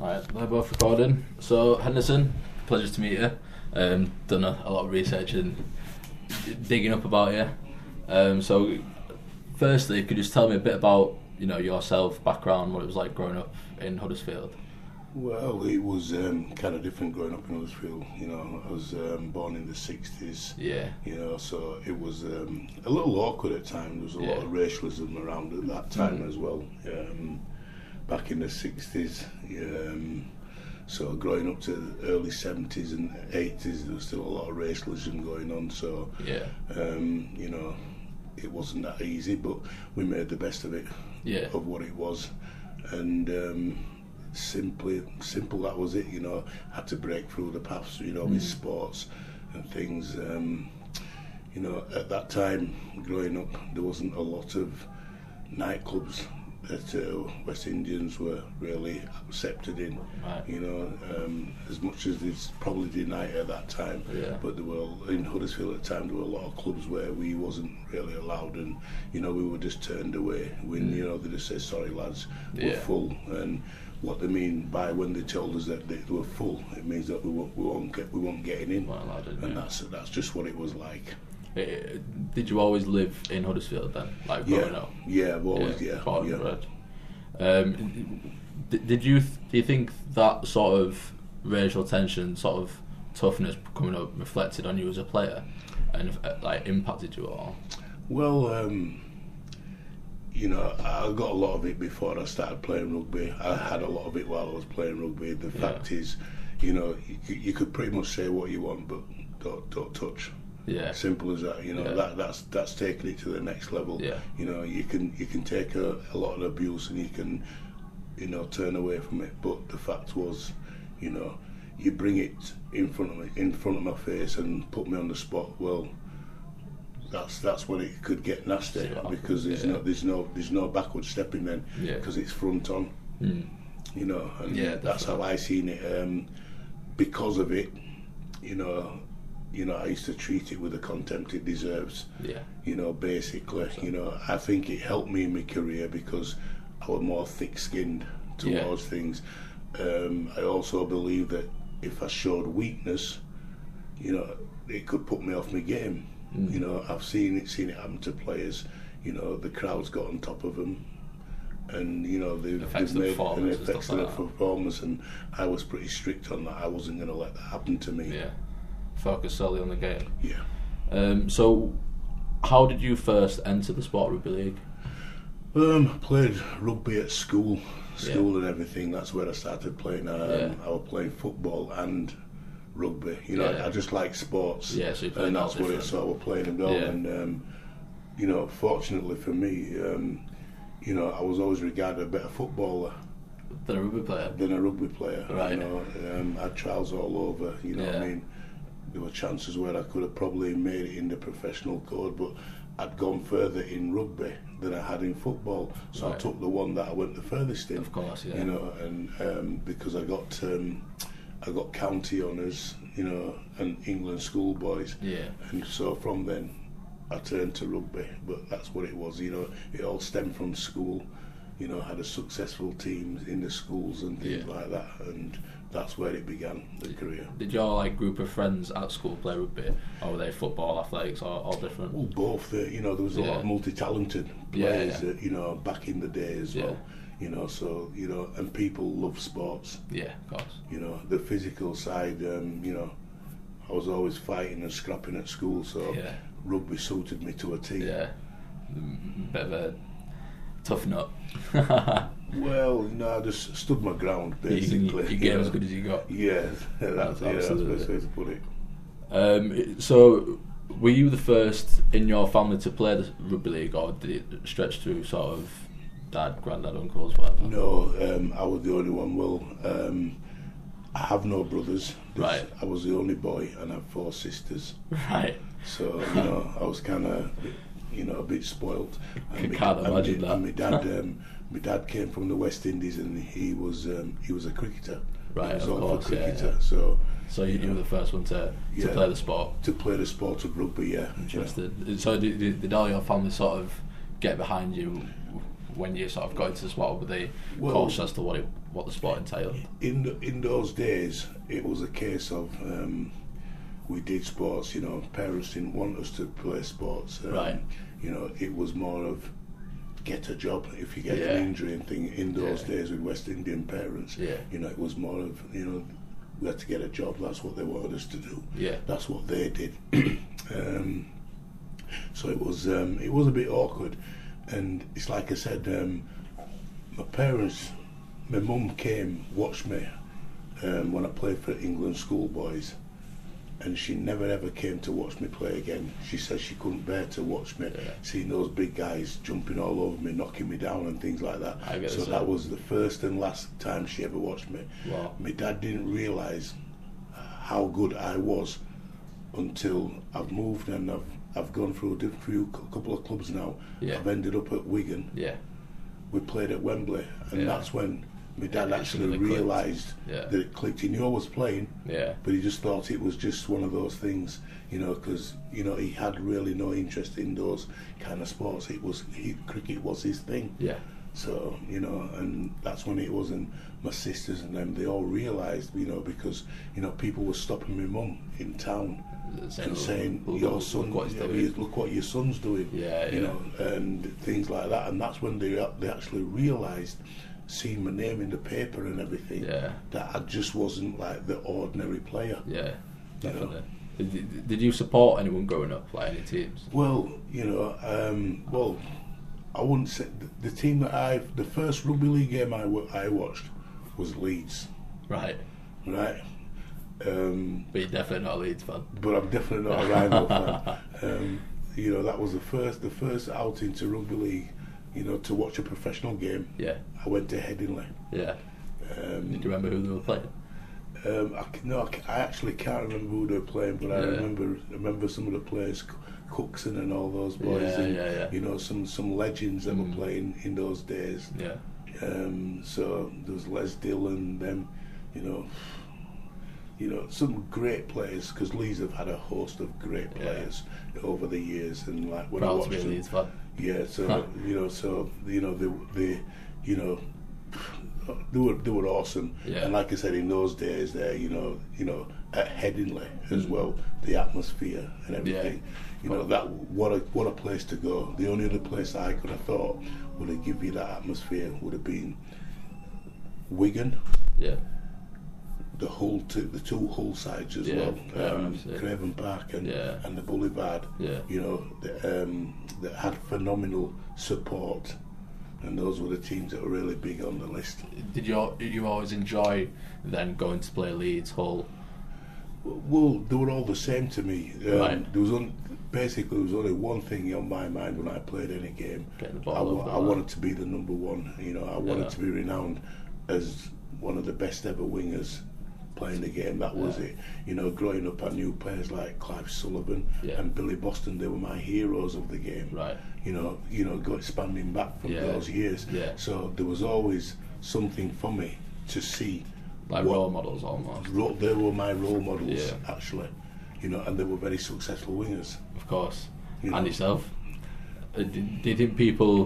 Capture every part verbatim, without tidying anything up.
Alright, they're both recording. So, Henderson, pleasure to meet you. Um, done a, a lot of research and d- digging up about you. Um, so, firstly, could you just tell me a bit about you know yourself, background, what it was like growing up in Huddersfield? Well, it was um, kind of different growing up in Huddersfield. You know, I was um, born in the sixties. Yeah. You know, so it was um, a little awkward at times. There was a Yeah. lot of racialism around at that time Mm. as well. Um, back in the sixties. Um, so growing up to the early seventies and eighties, there was still a lot of racialism going on. So, Yeah. um, you know, it wasn't that easy, but we made the best of it, Yeah. of what it was. And um, simply, simple that was it, you know, had to break through the paths, you know, Mm. with sports and things. Um, you know, at that time, growing up, there wasn't a lot of nightclubs that uh, West Indians were really accepted in. Right. You know, um, as much as it's probably denied at that time, Yeah. but there were in Huddersfield at the time there were a lot of clubs where we wasn't really allowed, and you know we were just turned away when Mm. you know they just say sorry lads, we're Yeah. full. And what they mean by when they told us that they were full, it means that we won't, we won't get we won't getting in, Well, I didn't, and yeah. that's that's just what it was like. Eh, Did you always live in Huddersfield then, like growing Yeah, up? yeah, I've always yeah, born yeah. and bred. Um, d- did you th- do you think that sort of racial tension, sort of toughness coming up, reflected on you as a player, and uh, like impacted you at all? Well, um, you know, I got a lot of it before I started playing rugby. I had a lot of it while I was playing rugby. The Yeah. fact is, you know, you, c- you could pretty much say what you want, but don't don't touch. Yeah. Simple as that. You know, Yeah. that that's that's taking it to the next level. Yeah. You know, you can you can take a, a lot of abuse and you can, you know, turn away from it. But the fact was, you know, you bring it in front of me, in front of my face, and put me on the spot. Well, that's that's when it could get nasty, See what because happens, there's yeah. no there's no there's no backward stepping then, Yeah. because it's front on. Mm. You know, and Yeah, that's how definitely. I seen it. Um, because of it, you know, you know, I used to treat it with the contempt it deserves. Yeah. You know, basically, you know, I think it helped me in my career because I was more thick-skinned towards Yeah. things. Um, I also believe that if I showed weakness, you know, it could put me off my game. Mm. You know, I've seen it, seen it happen to players. You know, the crowd's got on top of them, and you know they've, Affects they've the made an performance and affects stuff their like that. performance, and I was pretty strict on that. I wasn't going to let that happen to me. Yeah. Focus solely on the game. Yeah. Um, so, how did you first enter the sport rugby league? Um, played rugby at school, school and everything. That's where I started playing. Um, Yeah. I was playing football and rugby. You know, Yeah. I, I just like sports. Yeah, so you played and all that's what different. it's. So I was playing them all, Yeah. and um, you know, fortunately for me, um, you know, I was always regarded a better footballer Then a rugby player. than a rugby player. Right. You know, um, I had trials all over. You know what Yeah. I mean? There were chances where I could have probably made it in the professional code, but I'd gone further in rugby than I had in football. So I Right. took the one that I went the furthest in. Of course, yeah. You know, and um, because I got um, I got county honours, you know, and England schoolboys, Yeah. and so from then I turned to rugby. But that's what it was. You know, it all stemmed from school. You know, had a successful team in the schools and things Yeah. like that, and that's where it began, the career. Did your like group of friends at school play rugby, or were they football, athletics, or all different? Well, both. Uh, you know, there was a lot of Yeah. multi-talented Yeah, players. yeah. Uh, you know, back in the day as Yeah. well. You know, so you know, and people love sports. Yeah, of course. You know, the physical side. Um, you know, I was always fighting and scrapping at school, so Yeah. rugby suited me to a T. Yeah, Mm, bit of a tough nut. Well, no, I just stood my ground you, basically. you, you you gave know. as good as you got. Yeah, that's, yeah, that's the absolutely. best way to put it. Um, so, were you the first in your family to play the rugby league, or did it stretch through sort of dad, granddad, uncles, whatever? No, um, I was the only one. Well, um, I have no brothers. There's- Right. I was the only boy, and I have four sisters. Right. So you know, I was kind of, you know, a bit spoilt. I my- can't and imagine my, that. And my dad, um, my dad came from the West Indies, and he was um, he was a cricketer. Right, he was of all course, for yeah, cricketer. yeah. So So you, you were the first one to, to Yeah. play the sport. to play the sport of rugby, yeah. Interested. So did, did, did all your family sort of get behind you when you sort of got into the sport? Were they Well, cautious as to what it, what the sport entailed? In the, in those days, it was a case of um, we did sports. You know, parents didn't want us to play sports. Um, Right. You know, it was more of get a job if you get Yeah. an injury and thing. In those Yeah. days with West Indian parents, Yeah. you know, it was more of, you know, we had to get a job. That's what they wanted us to do. Yeah. That's what they did. um, so it was um, it was a bit awkward, and it's like I said, um, my parents, my mum came watched me um, when I played for England schoolboys, and she never ever came to watch me play again. She said she couldn't bear to watch me, Yeah. seeing those big guys jumping all over me, knocking me down and things like that. I get So it. that was the first and last time she ever watched me. Wow. My dad didn't realise how good I was until I've moved and I've I've gone through a diff- few a couple of clubs now. Yeah. I've ended up at Wigan. Yeah. We played at Wembley, and Yeah. that's when my dad Yeah, actually instantly clicked. realised Yeah. that it clicked. He knew I was playing, Yeah. but he just thought it was just one of those things, you know, because you know he had really no interest in those kind of sports. It was he, cricket was his thing. Yeah. So, you know, and that's when it was, and my sisters and them, they all realised, you know, because, you know, people were stopping my mum in town Saying, and saying, look, your look, son, look what he's you know, doing. you- look what your son's doing, Yeah, you yeah. know, and things like that. And that's when they they actually realised, seeing my name in the paper and everything, Yeah. that I just wasn't like the ordinary player. Yeah. You know. Definitely. Did, did you support anyone growing up, like any teams? Well, you know, um, well, I wouldn't say the, the team that I, the first rugby league game I, wa- I watched was Leeds, Right. right? Um, But you're definitely not a Leeds fan. but I'm definitely not a Rhino fan. Um, you know, that was the first, the first outing to rugby league. You know, to watch a professional game. Yeah. I went to Headingley. Yeah. Um, Did you remember who they were playing? Um, I, c- no, I, c- I actually can't remember who they were playing, but I Yeah. remember remember some of the players, C- Cookson and all those boys, Yeah, and yeah, yeah. you know some some legends that Mm. were playing in those days. Yeah. Um, so there was Les Dillon, them, you know, you know some great players, because Leeds have had a host of great Yeah. players over the years, and like when I Proud to watched be a them, Leeds fan. yeah, so Huh. you know, so you know, they, they, you know, they were they were awesome. Yeah. And like I said, in those days, there, you know, you know, at Headingley as Mm. well, the atmosphere and everything. Yeah. You know, that what a what a place to go. The only other place I could have thought would have given you that atmosphere would have been Wigan, Yeah. the Hull, two, the two Hull sides as Yeah, well, fair um, enough, yeah. Craven Park and Yeah. and the Boulevard. Yeah. You know, that, um, that had phenomenal support, and those were the teams that were really big on the list. Did you al- you always enjoy then going to play Leeds, Hull? Well, they were all the same to me. Um, Right. There was on, basically there was only one thing on my mind when I played any game. Getting the I, ball wa- over the I line. wanted to be the number one. You know, I wanted Yeah. to be renowned as one of the best ever wingers playing the game. That was Yeah. it. You know, growing up, I knew players like Clive Sullivan Yeah. and Billy Boston. They were my heroes of the game. Right. You know, you know, go expanding back from Yeah. those years. Yeah. So there was always something for me to see. Like what- role models almost. ro- They were my role models, Yeah. actually. You know, and they were very successful wingers. Of course. You know. And yourself. Uh, Do do you think people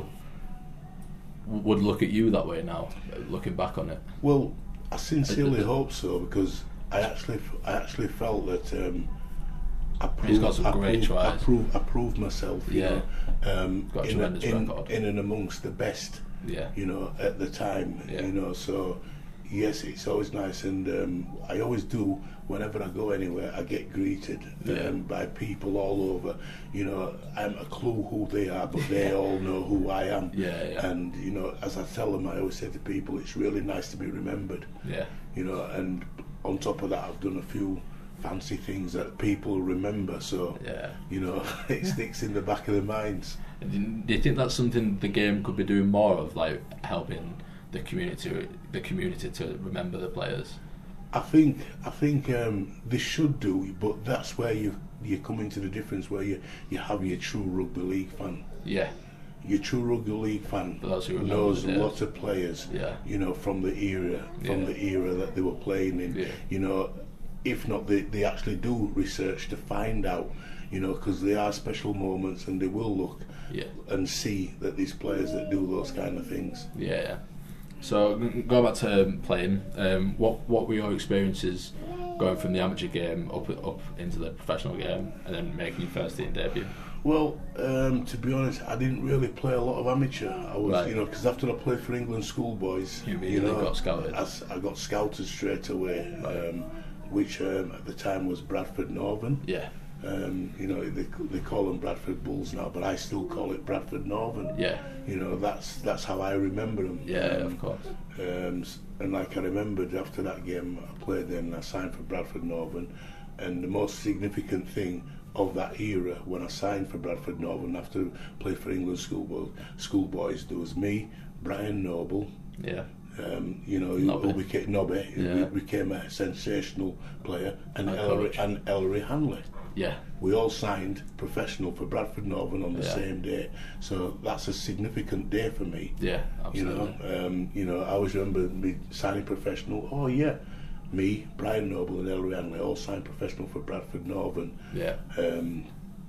w- would look at you that way now, uh, looking back on it? Well, I sincerely Uh, uh, hope so, because I actually, I actually felt that um, I He's proved, got some I, great proved, I, tries. proved, I proved myself. You Yeah. know, um, Got a in, tremendous in, record. in and amongst the best. Yeah. You know, at the time. Yeah. You know, so yes, it's always nice, and um, I always do. Whenever I go anywhere, I get greeted Yeah. um, by people all over. You know, I'm a clue who they are, but they all know who I am. Yeah, yeah. And you know, as I tell them, I always say to people, it's really nice to be remembered. Yeah. You know, and on top of that, I've done a few fancy things that people remember. So Yeah. you know, it sticks in the back of their minds. Do do you think that's something the game could be doing more of, like helping the community, the community to remember the players? I think I think um, they should do, but that's where you you come into the difference, where you, you have your true rugby league fan. Yeah. Your true rugby league fan For those who remember knows the a days. lot of players. Yeah. You know, from the era from Yeah. the era that they were playing in. Yeah. You know, if not, they they actually do research to find out. you know, because they are special moments, and they will look Yeah. and see that these players that do those kind of things. Yeah. So g- going back to um, playing, um, what what were your experiences going from the amateur game up up into the professional game, and then making your first team debut? Well, um, to be honest, I didn't really play a lot of amateur. I was, Right. you know, because after I played for England schoolboys, You you immediately know, got scouted. I, s- I got scouted straight away, Right. um, which um, at the time was Bradford Northern. Yeah. Um, you know, they they call them Bradford Bulls now, but I still call it Bradford Northern. Yeah. You know, that's that's how I remember them. Yeah. Um, Of course. Um, s- and like I remembered after that game, I played then. I signed for Bradford Northern, and the most significant thing of that era when I signed for Bradford Northern after play for England schoolboys, schoolboys, there was me, Brian Noble. Yeah. Um, you know, who, Nobby. who became Nobby, who Yeah. became a sensational player, and And Ellery, coach. and Ellery Hanley. Yeah. We all signed professional for Bradford Northern on the Yeah. same day, so that's a significant day for me. Yeah. You Absolutely. know, um, you know, I always remember me signing professional. Oh yeah, me, Brian Noble, and Ellery Hanley all signed professional for Bradford Northern. Yeah. Um,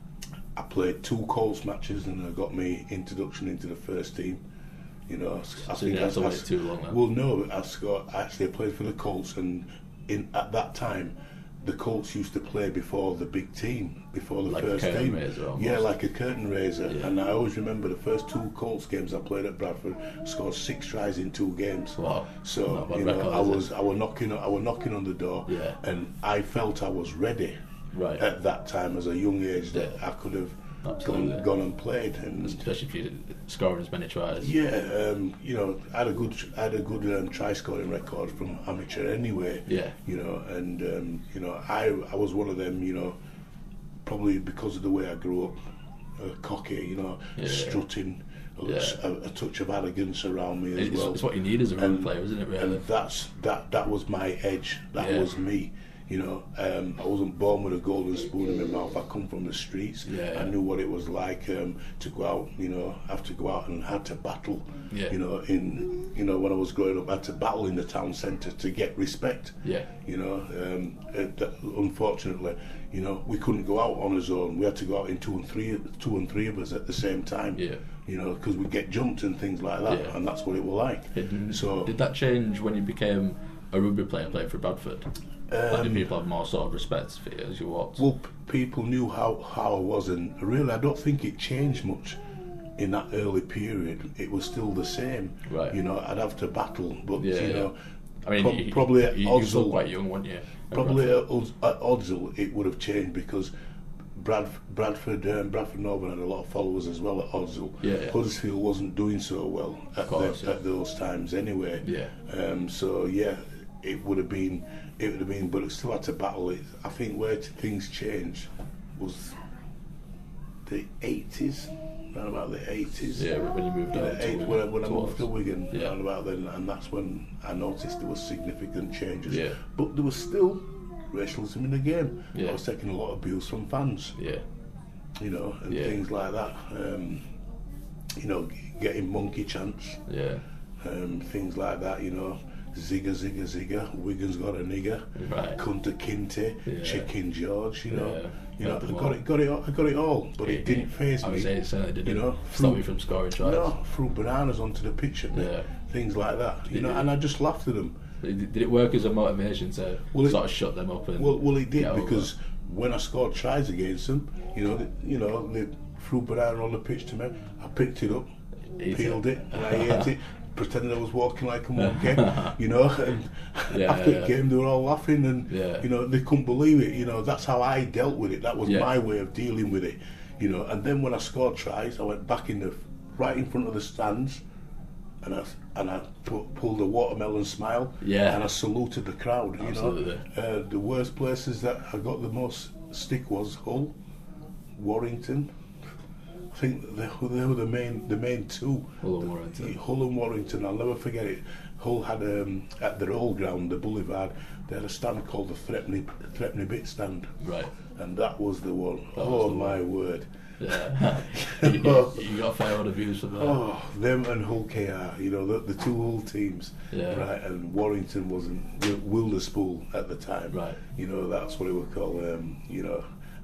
I played two Colts matches, and I got me introduction into the first team. You know, I So you didn't have to I- I- wait too long then? Well, no, I got actually I played for the Colts, and in at that time, the Colts used to play before the big team, before the Like a first curtain team. raiser almost. Yeah, like a curtain raiser. Yeah. And I always remember the first two Colts games I played at Bradford, scored six tries in two games. Wow. So Not a bad you know, record, I is it? was I was knocking I was knocking on the door, Yeah. and I felt I was ready Right. at that time as a young age that Yeah. I could have Absolutely. gone, gone and played. And Especially if you scoring as many tries. yeah, um, you know, I had a good, I had a good um, try scoring record from amateur anyway. Yeah. You know, and um, you know, I, I was one of them. You know, probably because of the way I grew up, uh, cocky. You know, Yeah. strutting, a, Yeah. a, a touch of arrogance around me as It's, well. it's what you need as a rugby And- player, isn't it? Really. And that's that. That was my edge. That Yeah. was me. You know, um, I wasn't born with a golden spoon in my mouth. I come from the streets. Yeah. I knew what it was like um, to go out. You know, have to go out and had to battle. Yeah. You know, in you know when I was growing up, I had to battle in the town centre to get respect. Yeah. You know, um, it, that, unfortunately, you know, we couldn't go out on our own. We had to go out in two and three, two and three of us at the same time. Yeah. You know, because we'd get jumped and things like that, Yeah. and that's what it was like. Did, So. did that change when you became a rugby player playing for Bradford? Like, did Um, people have more sort of respect for you as you walked? Well, p- people knew how, how I was, and really, I don't think it changed much in that early period. It was still the same. Right. You know, I'd have to battle, but Yeah, you yeah. know, I mean, prob- you, probably at you, you were still Odsal- quite young, weren't you? at probably Bradford? at, Ods- at Odsal it would have changed because Brad, Bradford, um, Bradford Northern had a lot of followers as well at Odsal. Yeah, yeah. Huddersfield wasn't doing so well at, course, the, yeah. at those times anyway. Yeah. Um, so yeah, it would have been, it would have been, but it still had to battle it. I think where t- things changed was the eighties, around about the eighties. Yeah, when you moved In out the to eight- Wigan, when, I- when I towards- moved to Wigan, Yeah. around about then, and that's when I noticed there was significant changes. Yeah. But there was still racialism in the game. Yeah. I was taking a lot of abuse from fans, Yeah. you know, and Yeah. things like that. Um, you know, g- getting monkey chants, Yeah. um, things like that. You know, zigga zigga zigga. Wigan's got a nigger. Right. Kunta Kinte, Yeah. Chicken George. You know, Yeah. you know, Got I them got all. it, got it, all, I got it all. But it didn't phase I me. would say it certainly didn't You know, stop through- you from scoring tries. No, threw bananas onto the pitch at me, Yeah. things like that. You Did know, you? and I just laughed at them. Did did it work as a motivation to Well, it- sort of shut them up? And Well, well, it did get over? because when I scored tries against them, you know, they, you know, they threw banana on the pitch to me. I picked it up, Eat peeled it. it, and I ate it, pretending I was walking like a monkey, you know. And Yeah, after yeah. the game, they were all laughing, and Yeah. you know, they couldn't believe it. You know, that's how I dealt with it. That was Yeah. my way of dealing with it, you know. And then when I scored tries, I went back in the right in front of the stands. And I and I pu- pulled a watermelon smile, Yeah. and I saluted the crowd. You Absolutely. know, uh, the worst places that I got the most stick was Hull, Warrington. I think they, they were the main the main two. Hull and Warrington. Hull and Warrington. I'll never forget it. Hull had um, at their old ground, the Boulevard. They had a stand called the Threepenny Threepenny Bit Stand, Right. and that was the one. That oh was the my word! Yeah. you, you, you got a fair odd abuse from that. Oh, them and Hull K R, you know, the, the two Hull teams, Yeah. right? And Warrington wasn't Wilderspool at the time, Right. You know, that's what it was called. Um, you know,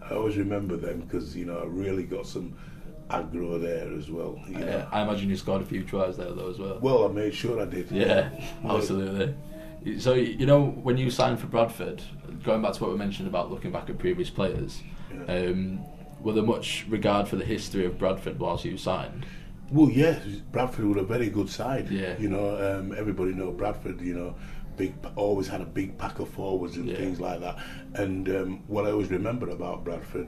I always remember them because you know I really got some aggro there as well. You know? Yeah, I imagine you scored a few tries there though as well. Well, I made sure I did. Yeah, absolutely. So you know when you signed for Bradford, going back to what we mentioned about looking back at previous players, Yeah. um, were there much regard for the history of Bradford whilst you signed? Well, yeah, Bradford were a very good side. Yeah. You know, um, everybody know Bradford. You know, big always had a big pack of forwards and Yeah. things like that. And um, what I always remember about Bradford,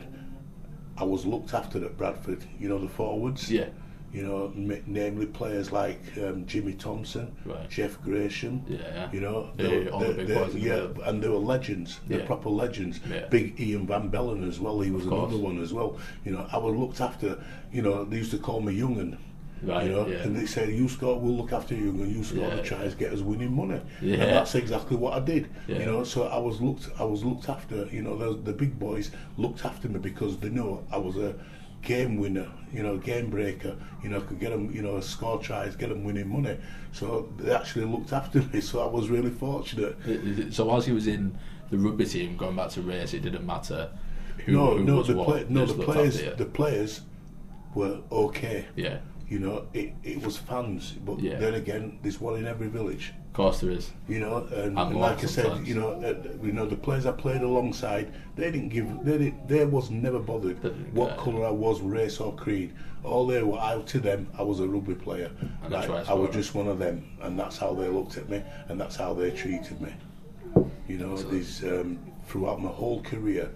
I was looked after at Bradford. You know, the forwards. Yeah. You know, m- namely players like um, Jimmy Thompson, Right. Jeff Gresham. Yeah, yeah. You know, Yeah, they were- all the they- big they- boys in the yeah, league. and they were legends. They're Yeah. proper legends. Yeah. Big Ian Van Bellen as well. He was Of course. another one as well. You know, I was looked after. You know, they used to call me Young'un. Right, You know, yeah. and they said, "You score, we'll look after you, and you score Yeah. the tries, get us winning money." Yeah. And that's exactly what I did. Yeah. You know, so I was looked, I was looked after. You know, the, the big boys looked after me because they know I was a game winner. You know, game breaker. You know, could get them. You know, score tries, get them winning money. So they actually looked after me. So I was really fortunate. So whilst he was in the rugby team, going back to race, it didn't matter who, no, who no, was the what. play, no, they just the looked players, after you. the players were okay. Yeah, You know, it, it was fans, but Yeah. then again, there's one in every village. of course there is. You know, and, And and more like I said, sometimes. you know, uh, you know, the players I played alongside, they didn't give, they didn't, they was never bothered They didn't what care. colour I was, race or creed. All they were out to them, I was a rugby player. And that's Right? why I I was scored. just one of them, and that's how they looked at me, and that's how they treated me. You know, these um, throughout my whole career,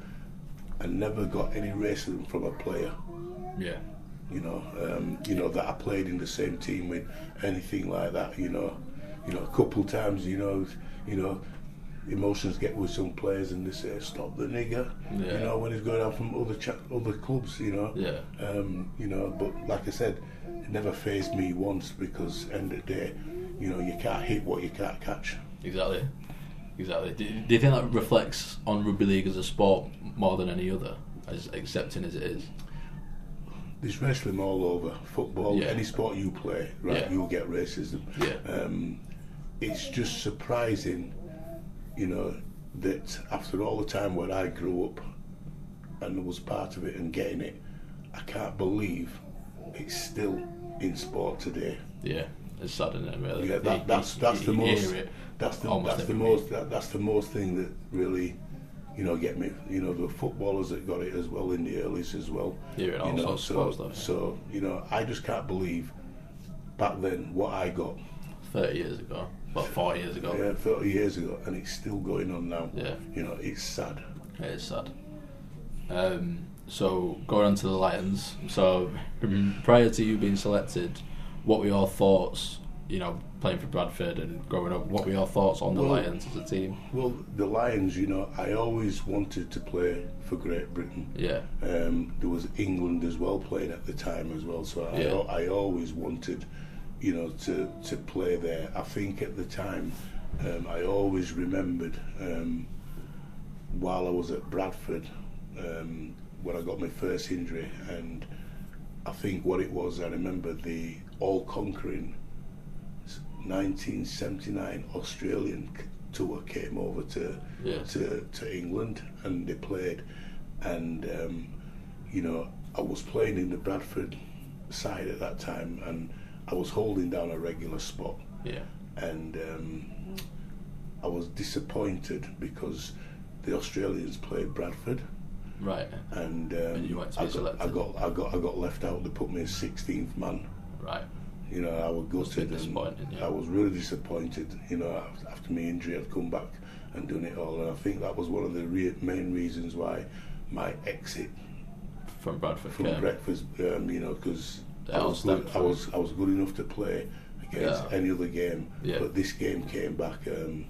I never got any racism from a player. Yeah, You know, um, you know that I played in the same team with, anything like that. You know, you know, a couple times, you know, you know, emotions get with some players and they say, "Stop the nigger," Yeah. you know, when he's going out from other cha- other clubs. You know, yeah, um, you know, but like I said, it never fazed me once because end of the day, you know, you can't hit what you can't catch. exactly, exactly. Do, do you think that reflects on rugby league as a sport more than any other, as accepting as it is? There's racism all over football. Yeah. Any sport you play, right, Yeah. you'll get racism. Yeah. Um, it's just surprising, you know, that after all the time where I grew up and was part of it and getting it, I can't believe it's still in sport today. Yeah, it's sad, isn't it? Really. Yeah, You- that, that's you- that's you the hear most. it That's the almost that's the every most week. that, that's the most thing that really, you know, get me. You know, the footballers that got it as well in the earlys as well. Hear it all you know, sorts of so sports, though. so you know, I just can't believe back then what I got. Thirty years ago, about forty years ago. Yeah, thirty years ago, and it's still going on now. Yeah. You know, it's sad. It is sad. Um, so going on to the Lions. So prior to you being selected, what were your thoughts? You know, playing for Bradford and growing up, what were your thoughts on the Well- Lions as a team? Well, the Lions, you know, I always wanted to play for Great Britain. Yeah, Um, there was England as well playing at the time as well, so I, Yeah. al- I always wanted, you know, to, to play there. I think at the time, um, I always remembered um, while I was at Bradford um, when I got my first injury, and I think what it was, I remember the all-conquering nineteen seventy-nine Australian c- tour came over to Yeah. to to England, and they played, and um, you know, I was playing in the Bradford side at that time, and I was holding down a regular spot, yeah, and um, I was disappointed because the Australians played Bradford, right, and, um, And you weren't to I, be got, I selected. got I got I got left out. They put me as sixteenth man. right. You know, I was Must be gutted. and disappointing, yeah. I was really disappointed. You know, af- after my injury, I'd come back and done it all, and I think that was one of the re- main reasons why my exit From Bradford from came. breakfast. Um, you know, because It I all was good, stemmed I from- was I was good enough to play against Yeah. any other game, Yeah. but this game came back. Um,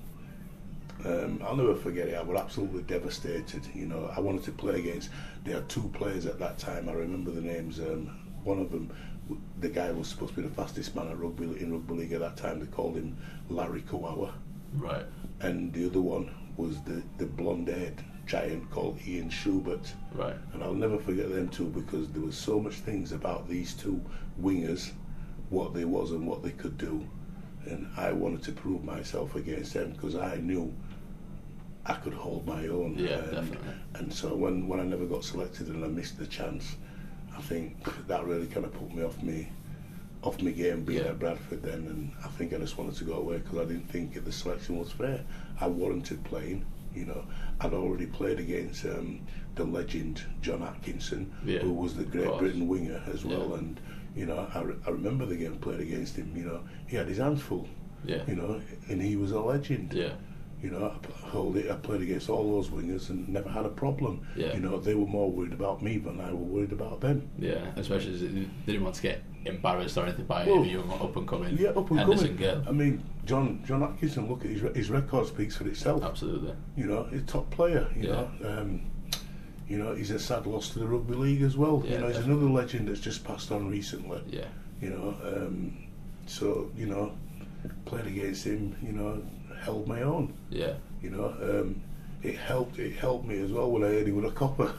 um, I'll never forget it. I was absolutely devastated. You know, I wanted to play against. There had two players at that time. I remember the names. Um, one of them, w- the guy was supposed to be the fastest man at rugby in rugby league at that time. They called him Larry Kawawa, Right, and the other one was the the blonde-haired giant called Ian Schubert. right, And I'll never forget them two because there was so much things about these two wingers, what they was and what they could do, and I wanted to prove myself against them because I knew I could hold my own. Yeah, and, definitely. And so when, when I never got selected and I missed the chance, I think that really kind of put me off me off my game being Yeah. at Bradford then, and I think I just wanted to go away because I didn't think the selection was fair. I warranted playing, you know. I'd already played against um, the legend John Atkinson, Yeah, who was the of Great course. Britain winger as well, Yeah. and you know, I, re- I remember the game played against him. You know, he had his hands full, Yeah. you know, and he was a legend. Yeah. You know, I p- hold it. I played against all those wingers and never had a problem. Yeah. You know, they were more worried about me than I were worried about them. Yeah, especially as they didn't want to get embarrassed or anything by Well, a young up and coming Yeah, up and Henderson coming. girl. I mean, John John Atkinson. Look at his re- his record speaks for itself. Absolutely. You know, he's a top player. You Yeah. know, um, you know, he's a sad loss to the rugby league as well. Yeah, you know, he's definitely. another legend that's just passed on recently. Yeah. You know, um, so you know, played against him. You know, held my own. Yeah. You know, um, it helped. It helped me as well when I heard he was a copper.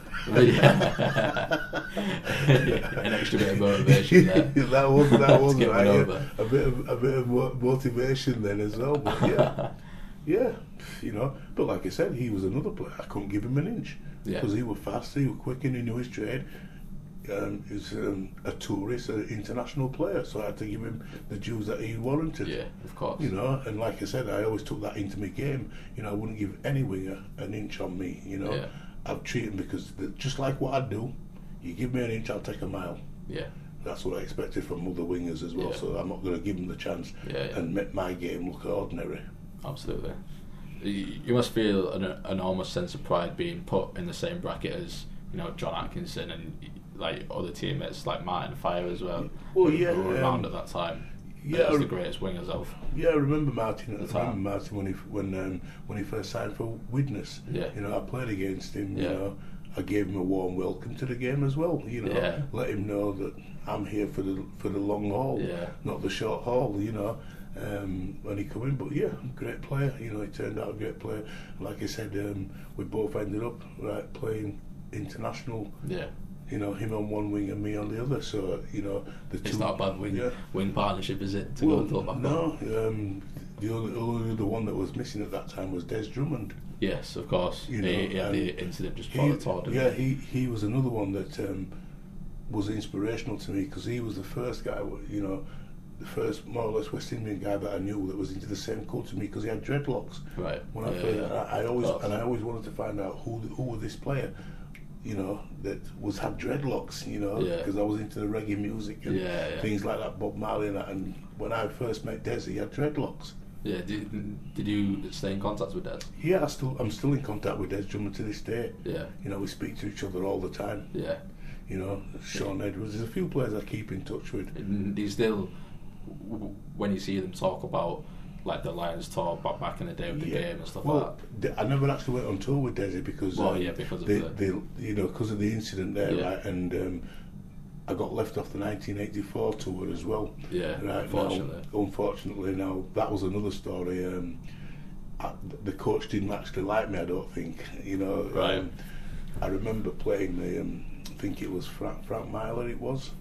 An extra bit of motivation there. that was that was To get one right. over. A bit of a bit of mo- motivation then as well. But yeah, yeah, you know. But like I said, he was another player. I couldn't give him an inch Yeah. because he was fast, he was quick, and he knew his trade. Um, he was um, a tourist, an international player, so I had to give him the dues that he warranted. Yeah, of course. You know, and like I said, I always took that into my game. You know, I wouldn't give any winger an inch on me. You know, Yeah. I'd treat him because the, just like what I do, you give me an inch, I'll take a mile. Yeah. That's what I expected from other wingers as well. Yeah. So I'm not going to give them the chance Yeah, yeah. and make my game look ordinary. Absolutely. You you must feel an an enormous sense of pride being put in the same bracket as, you know, John Atkinson and like other teammates like Martin Fire as well. Well, who- yeah, who were around um, at that time. yeah, as I- the greatest wingers of. Yeah, I remember Martin. The I time. remember Martin when he when um, when he first signed for Widnes. Yeah. You know, I played against him. You Yeah. know, I gave him a warm welcome to the game as well. You know, Yeah. let him know that I'm here for the for the long haul, Yeah. not the short haul. You know, um, when he come in. But yeah, great player. You know, he turned out a great player. Like I said, um, we both ended up right playing international. Yeah. You know, him on one wing and me on the other. So you know, the It's two. not a bad wing Yeah. wing partnership, is it? To Well, go and look back on? no, um, the only, only other one that was missing at that time was Des Drummond. Yes, of course. You know, he, he had the and incident just He, before the tour, didn't yeah, he? he he was another one that um, was inspirational to me because he was the first guy, you know, the first more or less West Indian guy that I knew that was into the same culture as me because he had dreadlocks. Right. When I Yeah, first, yeah. I, I always Of course. and I always wanted to find out who who was this player, you know, that was had dreadlocks, you know, Yeah. because I was into the reggae music and Yeah, yeah. things like that, Bob Marley and that. And when I first met Des, he had dreadlocks. Yeah, did, did you stay in contact with Des? Yeah, I still I'm still in contact with Des Drummond to this day. Yeah. You know, we speak to each other all the time. Yeah. You know, Sean Edwards. There's a few players I keep in touch with. And do you still, w- when you see them talk about like the Lions tour back back in the day with the game and stuff well, like th- I never actually went on tour with Desi because, Well, um, yeah, because of the, the- the you know because of the incident there, Yeah. right? And um, I got left off the nineteen eighty-four tour as well. Yeah, right, unfortunately. Now, unfortunately, now that was another story. Um, I, the coach didn't actually like me. I don't think. You know. Right. Um, I remember playing the. Um, I think it was Frank, Frank Myler. It was.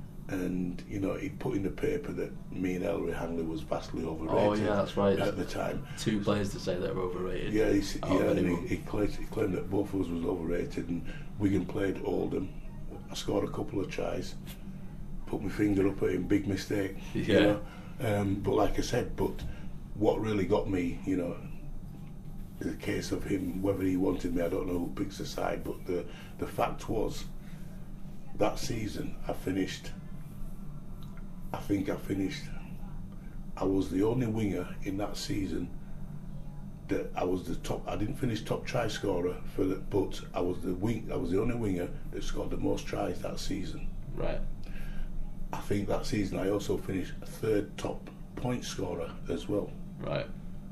And you know, he put in the paper that me and Ellery Hanley was vastly overrated. Oh, yeah, that's right. At the time, that. Two players to say they were overrated. yeah, he, s- Oh, yeah, and minimum. he, he, claimed, he claimed that both of us was overrated. And Wigan played Oldham. I scored a couple of tries. Put my finger up at him, big mistake. You Yeah. know? Um, but like I said, but what really got me, you know, is a case of him. Whether he wanted me, I don't know who picks the side. But the the fact was, that season I finished. I think I finished. I was the only winger in that season that I was the top. I didn't finish top try scorer for the, but I was the wing. I was the only winger that scored the most tries that season. Right. I think that season I also finished third top point scorer as well. Right.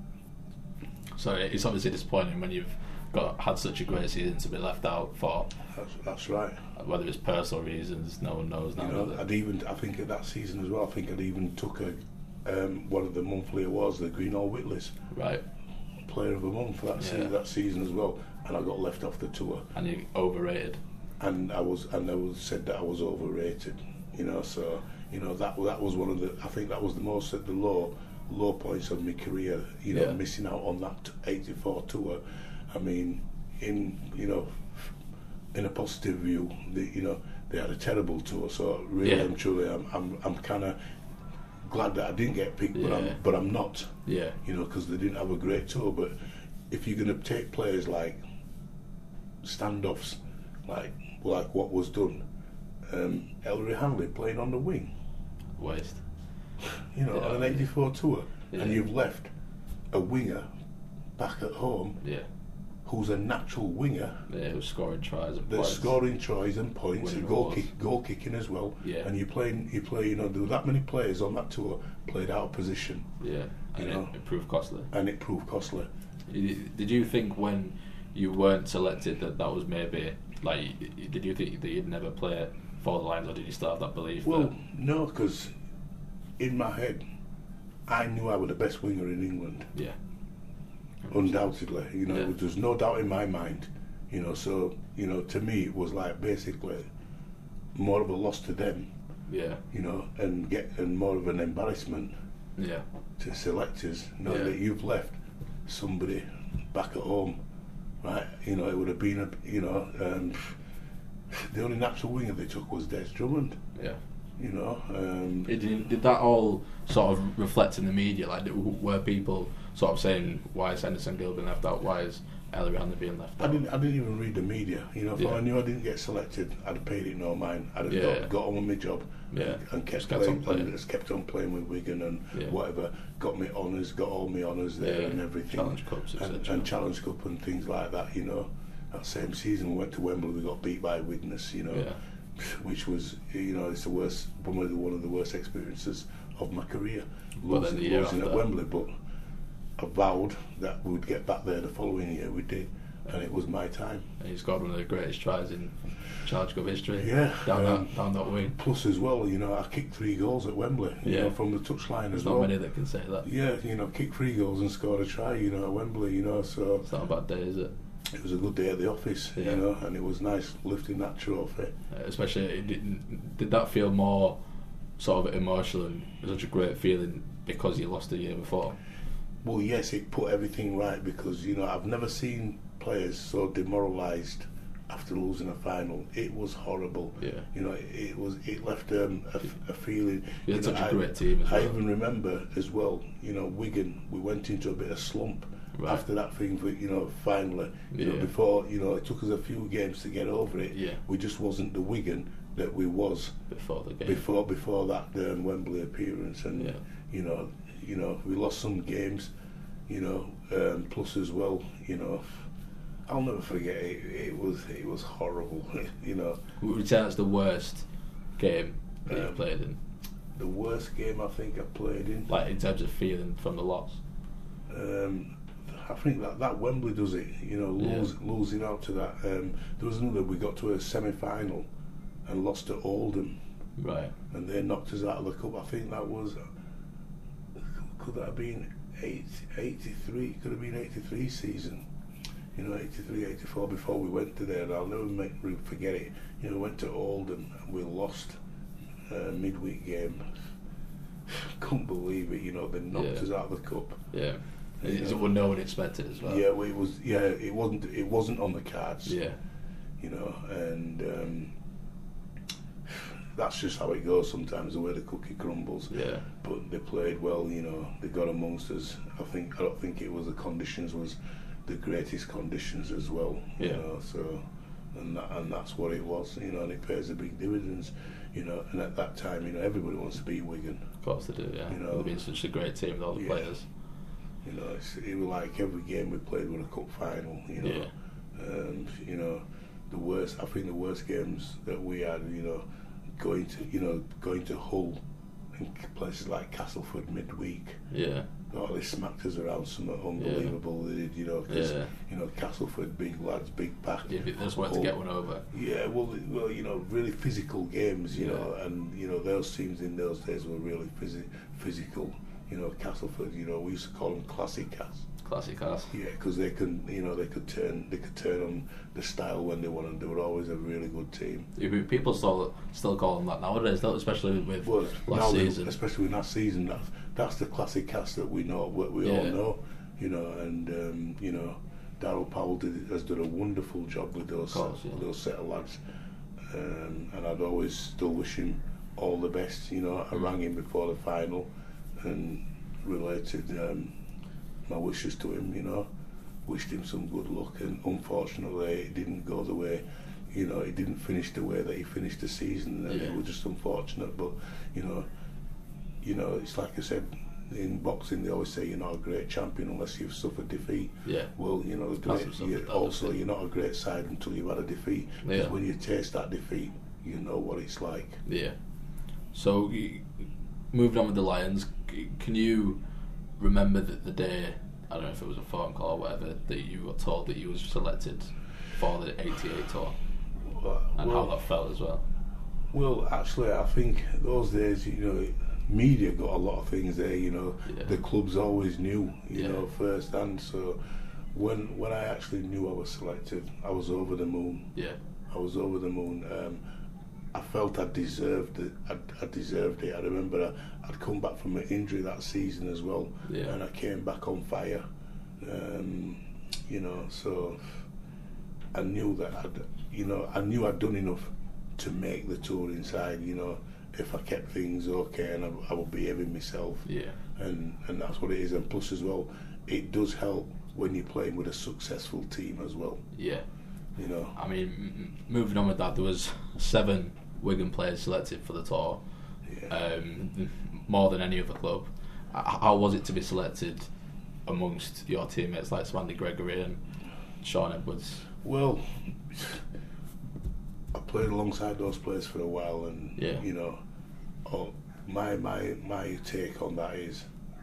So it's obviously disappointing when you've got had such a great season to be left out for That's, that's right. whether it's personal reasons, no one knows now. You know, does it? I'd even. I think at that season as well. I think I'd even took a um, one of the monthly awards, the Greenall Whitleys Right. Player of the Month for that Yeah. season. That season as well, and I got left off the tour. And you're overrated. and I was and I was said that I was overrated, you know. So you know that that was one of the. I think that was the most at the low low points of my career. You know, Yeah. missing out on that eighty-four tour, I mean, in you know, in a positive view, the, you know, they had a terrible tour. So really Yeah. and truly, I'm I'm, I'm kind of glad that I didn't get picked, but Yeah. I'm but I'm not. Yeah. You know, because they didn't have a great tour. But if you're going to take players like standoffs, like like what was done, um, Ellery Hanley playing on the wing, Waste. you know, Yeah. on an eighty-four tour, Yeah. and you've left a winger back at home Yeah. who's a natural winger. Yeah, who's scoring tries and They're points. scoring tries and points Winning and goal goals. kick, goal kicking as well. Yeah. And you playing, you play, you know, there were that many players on that tour played out of position, Yeah, and You it, know. it proved costly. and it proved costly. Did you think when you weren't selected that that was maybe like? Did you think that you'd never play for the Lions, or did you still have that belief? Well, that, no, because in my head, I knew I was the best winger in England, yeah, undoubtedly. You know, Yeah. there's no doubt in my mind. You know, so you know, to me, it was like basically more of a loss to them. yeah, You know, and get and more of an embarrassment yeah, to selectors, knowing Yeah. that you've left somebody back at home, right? You know, it would have been a, you know, um, the only natural winger they took was Des Drummond. yeah. You know, um, Did, you- did that all sort of reflect in the media? Like, did- were people sort of saying, "Why is Henderson Gill being left out? Why is Ellery Hanley being left I out?" didn't. I didn't even read the media. You know, if Yeah. I knew I didn't get selected, I'd have paid it no mind. I'd have Yeah. got, got on with my job, Yeah. and, and kept, Just kept playing, on playing. and just kept on playing with Wigan and Yeah. whatever. Got me honours, got all my honours there Yeah. and everything. Challenge Cups, et and, cetera. and Challenge Cup and things like that. You know, that same season we went to Wembley, we got beat by Widnes. You know, Yeah. which was, you know, it's the worst, one of the, one of the worst experiences of my career, Well, then losing, the year losing at after. Wembley. But I vowed that we would get back there the following year. We did, and it was my time. And he scored one of the greatest tries in Challenge Cup history. Yeah, down um, that down that wing. Plus, as well, you know, I kicked three goals at Wembley. You Yeah. know, from the touchline There's as not well. many that can say that. Yeah, you know, kicked three goals and scored a try. You know, at Wembley. You know, so It's not a bad day, is it? it was a good day at the office. Yeah. You know, and it was nice lifting that trophy. Uh, especially, it didn't, did that feel more sort of emotional and such a great feeling because you lost the year before? Well, yes, it put everything right because, you know, I've never seen players so demoralised after losing a final. It was horrible. Yeah. You know, it, it was. It left um, a, a feeling. You had know, such a I- great team as I well. even remember as well. You know, Wigan. We went into a bit of slump Right. after that thing. For you know, finally, you know, Yeah. before you know, it took us a few games to get over it. Yeah. We just wasn't the Wigan that we was Before the game. before before that um, Wembley appearance, and Yeah. you know, you know, we lost some games, you know, um, plus as well, you know, I'll never forget it. It was it was horrible, you know. Would you say that's the worst game that Um, you've played in? The worst game I think I played in. Like, in terms of feeling from the loss? Um, I think that, that Wembley does it, you know, Yeah. lose, losing out to that. Um, there was another. We got to a semi-final and lost to Oldham, Right. and they knocked us out of the cup. I think that was, could that have been eight, eighty-three, could have been eighty-three season, you know, eighty-three, eighty-four, before we went to there, and I'll never make, forget it. You know, we went to Oldham and we lost a midweek game. Couldn't believe it, you know, they knocked Yeah. us out of the cup. Yeah. You Is know. it what no one expected as well? Yeah, well, it was. Yeah, it wasn't. It wasn't on the cards. Yeah. You know, and um, that's just how it goes sometimes. The way the cookie crumbles. Yeah. But they played well. You know, they got amongst us. I think. I don't think it was the conditions was the greatest conditions as well. You Yeah. know, so and that, and that's what it was. You know, and it pays the big dividends. You know, and at that time, you know, everybody wants to beat Wigan. Of course they do, yeah. You know. They've been such a great team with all the Yeah. players. You know, it's, it was like every game we played was a cup final. You know, Yeah. and you know, the worst. I think the worst games that we had. You know, going to you know going to Hull and places like Castleford midweek. Yeah. Oh, they smacked us around something unbelievable. They did, you know, 'cause, Yeah. you know, Castleford, big lads, big pack. Yeah, they just wanted to Hull. get one over. Yeah, well, well, you know, really physical games, you Yeah. know, and you know those teams in those days were really phys- physical. You know, Castleford, you know, we used to call them classic cats. Classic ass. Yeah, because they could, you know, they could turn, they could turn on the style when they wanted. They were always a really good team. People still still call them that nowadays, don't- especially with Well, last now they- season. especially with last season, that's that's the classic cast that we know, what we all Yeah. know, you know, and um, you know, Darryl Powell did, has done a wonderful job with those course, yeah. those set of lads, um, and I'd always still wish him all the best. You know, I Mm. rang him before the final and related um, my wishes to him. You know, wished him some good luck, and unfortunately, it didn't go the way. You know, he didn't finish the way that he finished the season, and Yeah. it was just unfortunate. But you know, you know, it's like I said. In boxing, they always say you're not a great champion unless you've suffered defeat. Yeah. Well, you know, the That's great, suffered you, that also defeat. you're not a great side until you've had a defeat. Yeah. Because when you taste that defeat, you know what it's like. Yeah. So, y- moving on with the Lions, c- can you remember the, the day, I don't know if it was a phone call or whatever, that you were told that you was selected for the eighty-eight tour, Well, and how that felt as well? well, actually, I think those days, you know, media got a lot of things there. You know, Yeah. the clubs always knew, you Yeah. know, first hand. So when when I actually knew I was selected, I was over the moon. Yeah. I was over the moon. Um, I felt I deserved it. I, I deserved it. I remember I, I'd come back from an injury that season as well, Yeah. and I came back on fire. Um, you know, so I knew that I'd, you know, I knew I'd done enough to make the tour inside. You know, if I kept things okay and I, I would be behaving myself, Yeah. and and that's what it is. And plus as well, it does help when you're playing with a successful team as well. Yeah. You know. I mean, m- moving on with that, there was seven Wigan players selected for the tour, Yeah. um, more than any other club. H- How was it to be selected amongst your teammates like Swandy Gregory and Sean Edwards? Well, I played alongside those players for a while, and Yeah. you know, oh, my my my take on that is,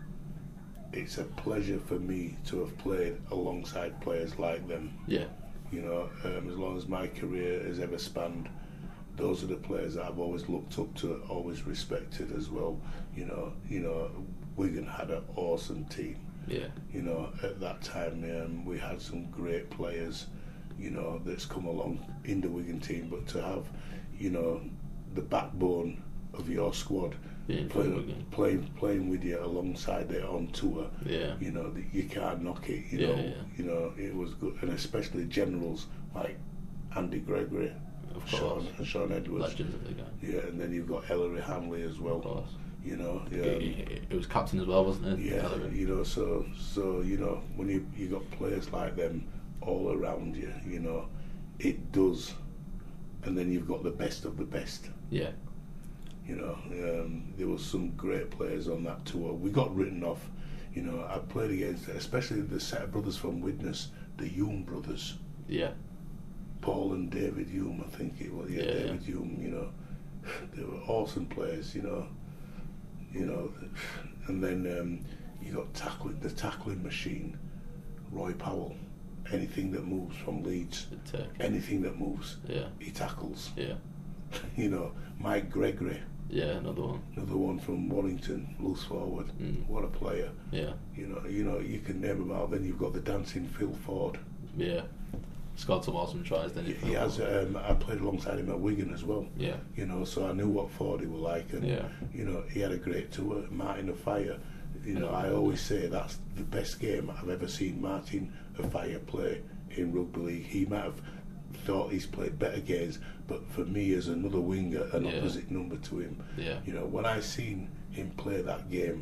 it's a pleasure for me to have played alongside players like them. Yeah. You know, um, as long as my career has ever spanned, those are the players that I've always looked up to, always respected as well. You know, you know, Wigan had an awesome team. Yeah. You know, at that time um, we had some great players, you know, that's come along in the Wigan team. But to have, you know, the backbone of your squad Being from playing, Wigan. playing playing with you alongside it on tour, Yeah. you know, th- you can't knock it. You Yeah, know, yeah. you know, it was good, and especially generals like Andy Gregory, Of Sean, course. and Sean Edwards. Legends of the game. Yeah, and then you've got Ellery Hanley as well. Of course. You know, It, yeah. it, it was captain as well, wasn't it? Yeah, Ellery? you know, so so you know, when you you got players like them all around you, you know, it does, and then you've got the best of the best. Yeah. You know, um, there was some great players on that tour. We got written off. You know, I played against, especially the set of brothers from Widnes, the Hume brothers, Yeah. Paul and David Hume, I think it was. Yeah, Yeah, David Hume. You know, they were awesome players. You know, you know, and then um, you got tackling the tackling machine, Roy Powell. Anything that moves from Leeds, Turkey. anything that moves, Yeah. he tackles. Yeah. You know, Mike Gregory, Yeah. Another one. another one from Warrington, loose forward. Mm. What a player! Yeah. You know, you know, you can name him out. Then you've got the dancing Phil Ford. Yeah. Scored some awesome tries, didn't He, he? he has. Um, I played alongside him at Wigan as well. Yeah. You know, so I knew what Fordy were like, and Yeah. you know, he had a great tour. Martin of Fire. You know, I always say that's the best game I've ever seen Martin of Fire play in rugby league. He might have thought he's played better games, but for me as another winger, an Yeah. opposite number to him, Yeah. you know, when I seen him play that game,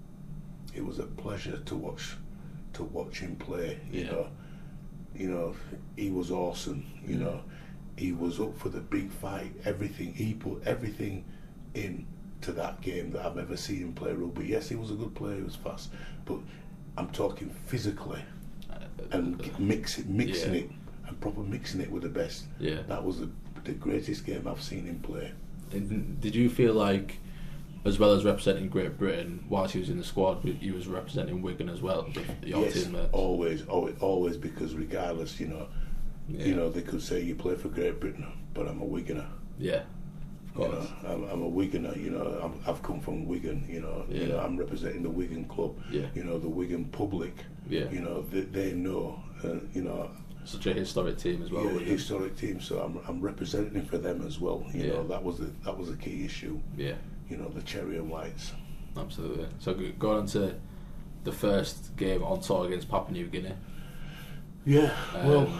it was a pleasure to watch to watch him play. You Yeah. know, you know, he was awesome. You Mm. know, he was up for the big fight. Everything he put everything in to that game that I've ever seen him play rugby. Yes, he was a good player. He was fast, but I'm talking physically and g- mix it, mixing Yeah. it, and proper mixing it with the best. Yeah. That was the, the greatest game I've seen him play. And did you feel like, as well as representing Great Britain, whilst he was in the squad, he was representing Wigan as well with your Yes, teammates? always, always, always, because regardless, you know, Yeah. you know, they could say you play for Great Britain, but I'm a Wiganer. Yeah. Of You course. know, I'm, I'm a Wiganer. You know, I'm, I've come from Wigan. You know, you Yeah. know, I'm representing the Wigan club. Yeah. You know, the Wigan public. Yeah. You know, they, they know. Uh, you know, Such a historic team as well. yeah, Wigan. historic team. So I'm, I'm representing for them as well. You Yeah. know, that was the that was a key issue. Yeah. You know, the cherry and whites. Absolutely. So g- going on to the first game on tour against Papua New Guinea. Yeah, Um, well,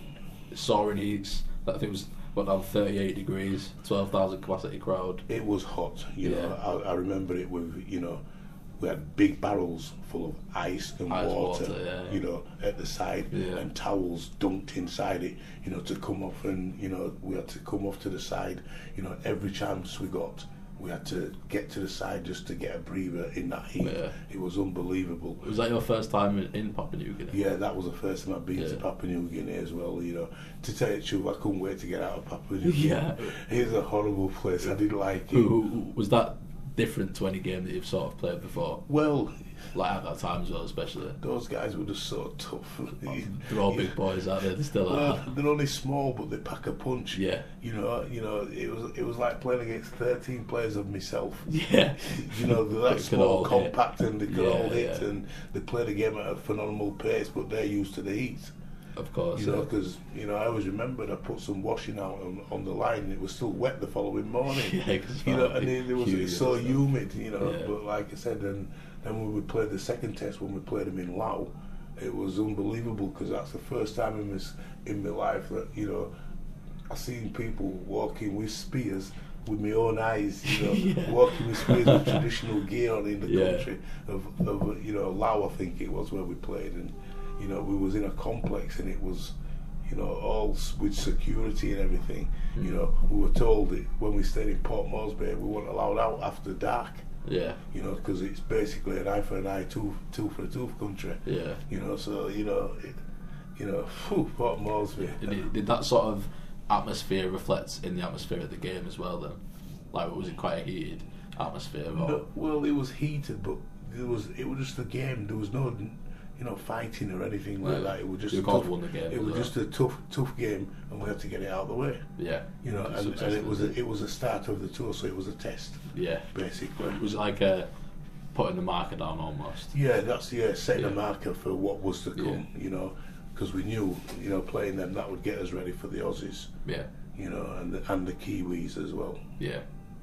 soaring heats. I think it was what down thirty-eight degrees, twelve thousand capacity crowd. it was hot. You Yeah. know, I, I remember it with, you know, we had big barrels full of ice and Ice, water, water, yeah, yeah. you know, at the side, Yeah. and towels dunked inside it, you know, to come off, and, you know, we had to come off to the side, you know, every chance we got, we had to get to the side just to get a breather in that heat. Yeah. It was unbelievable. Was that your first time in, in Papua New Guinea? Yeah, that was the first time I'd been to Yeah. Papua New Guinea as well, you know. To tell you the truth, I couldn't wait to get out of Papua New Guinea. Yeah. It was a horrible place, I didn't like it. Who, who- was that different to any game that you've sort of played before? Well, Like at that time as well, especially. those guys were just so tough. They're all big boys, aren't they? They're still Well, are. they're only small, but they pack a punch. Yeah. You know, you know, it was it was like playing against thirteen players of myself. Yeah. You know, they're that They could small, all hit. compact, and they could Yeah, all hit, yeah. and they play the game at a phenomenal pace, but they're used to the heat. Of course. You know, yeah. because you know, I always remembered I put some washing out on, on the line, and it was still wet the following morning. Yeah, 'cause you know, it's and it, it was humid it's so and stuff. humid. You know, Yeah. but like I said, and then when we played the second test, when we played them in Laos, it was unbelievable because that's the first time in this in my life that you know I seen people walking with spears with my own eyes. You know, Yeah. walking with spears with traditional gear on in the Yeah. country of, of you know Laos, I think it was where we played, and you know we was in a complex and it was. You know, all s- with security and everything. Mm. You know, we were told that when we stayed in Port Moresby, we weren't allowed out after dark. Yeah. You know, because it's basically an eye for an eye, tooth, tooth for a tooth country. Yeah. You know, so you know, it, you know, whew, Port Moresby. Did, it, did that sort of atmosphere reflect in the atmosphere of the game as well then? Like, was it quite a heated atmosphere? Or? No, well, it was heated, but there was it was just a game. There was no, you know, fighting or anything like Yeah. that. It was just You a can't tough, win the game, it was was just a tough, tough game, and we had to get it out of the way. Yeah. You know, and, and Successful, it was isn't a, it was a start of the tour, so it was a test, Yeah. basically. It was like a putting the marker down almost. Yeah, that's yeah, setting Yeah. a marker for what was to come. You know, because we knew, you know, playing them that would get us ready for the Aussies. Yeah. You know, and the, and the Kiwis as well. Yeah.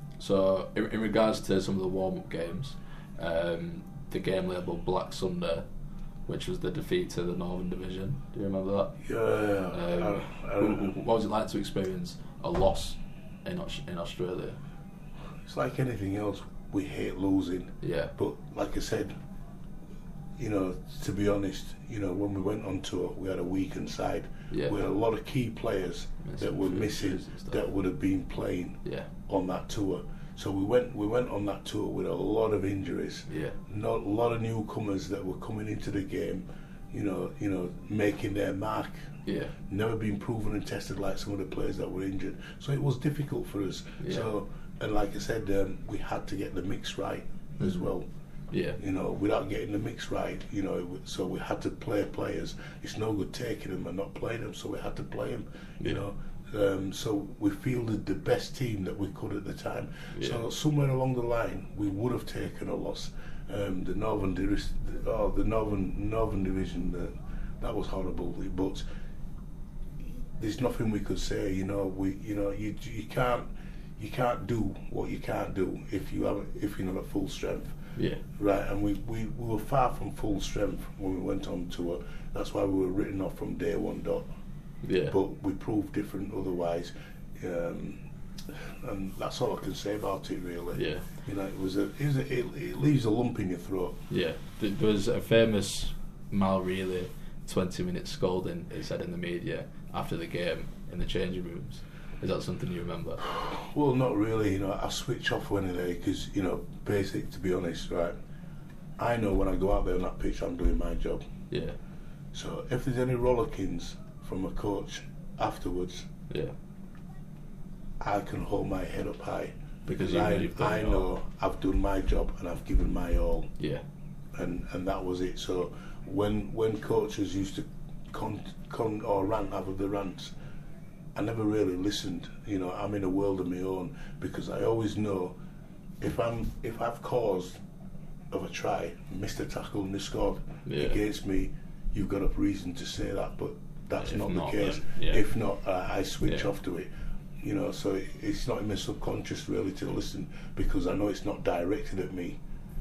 So, in, in regards to some of the warm-up games, um, the game labelled Black Sunday, which was the defeat to the Northern Division. Do you remember that? Yeah. Um, I, I, wh- what was it like to experience a loss in Aus- in Australia? it's like anything else. We hate losing, Yeah. but like I said, you know, to be honest, you know, when we went on tour, we had a weakened side. Yeah. We had a lot of key players Missing that were through missing injuries and stuff. that would have been playing Yeah. on that tour. So we went we went on that tour with a lot of injuries. Yeah. Not a lot of newcomers that were coming into the game, you know, you know, making their mark. Yeah. Never been proven and tested like some of the players that were injured. So it was difficult for us. Yeah. So and like I said, um, we had to get the mix right as well. Yeah. You know, without getting the mix right, you know, it, w- so we had to play players. It's no good taking them and not playing them, so we had to play them. You Yeah. know. Um, so we fielded the best team that we could at the time. Yeah. So somewhere along the line, we would have taken a loss. Um, the Northern, Divis- oh, the Northern Northern Division, uh, that was horrible. But there's nothing we could say. You know, we, you know, you you can't you can't do what you can't do if you have if you're not at full strength. Yeah. Right, and we, we, we were far from full strength when we went on tour. That's why we were written off from day one dot. Yeah. But we proved different otherwise, um, and that's all I can say about it really. Yeah. You know, it was a, it, was a, it, it leaves a lump in your throat. Yeah. There there was a famous Mal Reilly twenty minute scolding, it said in the media, after the game in the changing rooms. Is that something you remember? Well, not really. You know, I switch off when I'm there because, you know, basic to be honest, right. I know when I go out there on that pitch, I'm doing my job. Yeah. So if there's any rollickings from a coach afterwards, Yeah. I can hold my head up high Because because you know I, you've done I your- know I've done my job and I've given my all, Yeah. and, and that was it. So when when coaches used to con, con or rant out of the rants, I never really listened. You know, I'm in a world of my own because I always know if I'm if I've caused of a try, missed a tackle and they scored Yeah. against me, you've got a reason to say that, but that's If not, not, the case. then, yeah. If not, uh, I switch Yeah. off to it. You know, so it, it's not in my subconscious really to listen because I know it's not directed at me.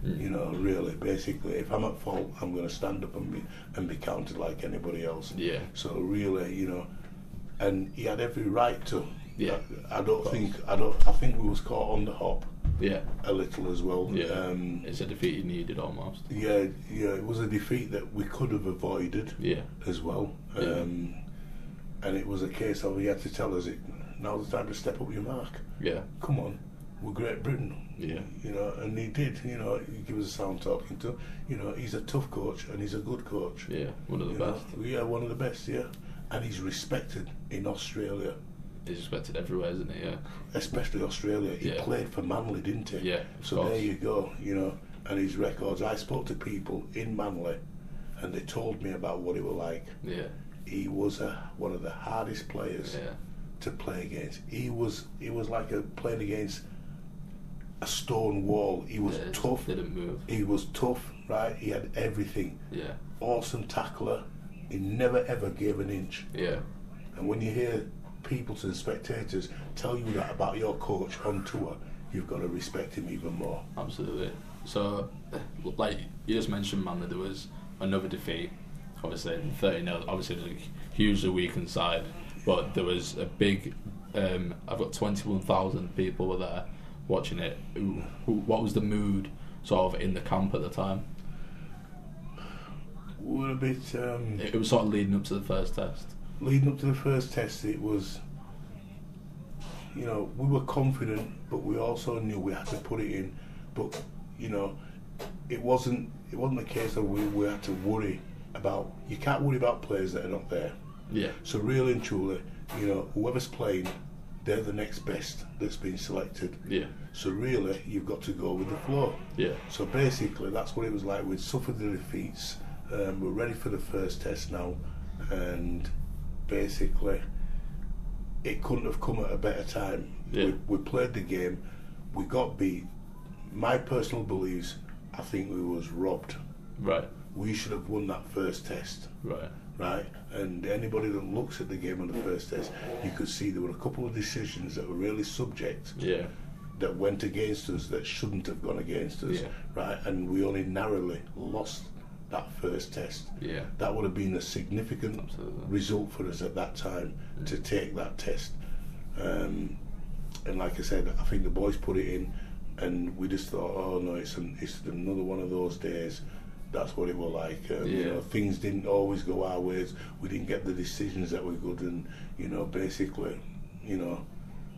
Mm. You know, really, basically, if I'm at fault, I'm going to stand up and be and be counted like anybody else. Yeah. So really, you know, and he had every right to. Yeah. I, I don't think I don't. I think we was caught on the hop. Yeah. A little as well. Yeah. Um, it's a defeat you needed almost. Yeah, yeah. It was a defeat that we could have avoided. Yeah. As well. Yeah. Um, and it was a case of he had to tell us it. Now's the time to step up your mark. Yeah. Come on, we're Great Britain. Yeah. You know, and he did. You know, he gave us a sound talking to. You know, he's a tough coach and he's a good coach. Yeah. One of the You best. know, yeah, one of the best. Yeah, and he's respected in Australia. He's respected everywhere, isn't he? Yeah. Especially Australia. He Yeah. played for Manly, didn't he? Yeah. So there you go. You know, and his records. I spoke to people in Manly, and they told me about what he was like. Yeah. He was a, one of the hardest players Yeah. to play against. He was he was like a playing against a stone wall. He was Yeah, tough. Didn't move. He was tough, right? He had everything. Yeah. Awesome tackler. He never ever gave an inch. Yeah. And when you hear people and spectators tell you that about your coach on tour, you've got to respect him even more. Absolutely. So, like you just mentioned, Manly, there was another defeat. Obviously, thirty nil. Obviously, it was a hugely weakened side, but there was a big. Um, I've got twenty-one thousand people were there watching it. Who, who, what was the mood sort of in the camp at the time? We're a bit. Um, It, it was sort of leading up to the first test. leading up to the first test, it was. You know, we were confident, but we also knew we had to put it in. But you know, it wasn't. It wasn't a case of we, we had to worry about. You can't worry about players that are not there. Yeah. So really and truly, you know, whoever's playing, they're the next best that's been selected. Yeah. So really, you've got to go with the flow. Yeah. So basically, that's what it was like. We'd suffered the defeats. Um, we're ready for the first test now, and basically, it couldn't have come at a better time. Yeah. We, we played the game. We got beat. My personal beliefs, I think we was robbed. Right. We should have won that first test. Right. Right, and anybody that looks at the game on the first test, you could see there were a couple of decisions that were really subject, Yeah. that went against us, that shouldn't have gone against us, Yeah. right, and we only narrowly lost that first test. Yeah. That would have been a significant Absolutely. result for us at that time Mm. to take that test. Um, and like I said, I think the boys put it in, and we just thought, oh no, it's, an, it's another one of those days. That's what it was like. Um, Yeah. You know, things didn't always go our ways. We didn't get the decisions that we could, and you know, basically, you know,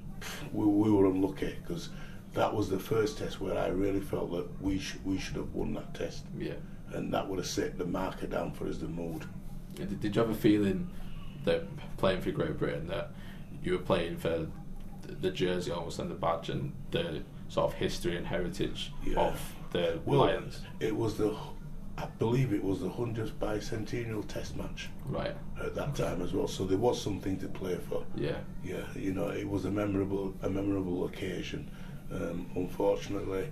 we, we were unlucky because that was the first test where I really felt that we sh- we should have won that test, Yeah. and that would have set the marker down for us, the mood. Did, did you have a feeling that playing for Great Britain that you were playing for the, the jersey almost and the badge and the sort of history and heritage Yeah. of the Well, Lions? it was the, I believe it was the hundredth bicentennial test match Right. at that time as well. So there was something to play for. Yeah. Yeah, you know, it was a memorable, a memorable occasion. Um, unfortunately,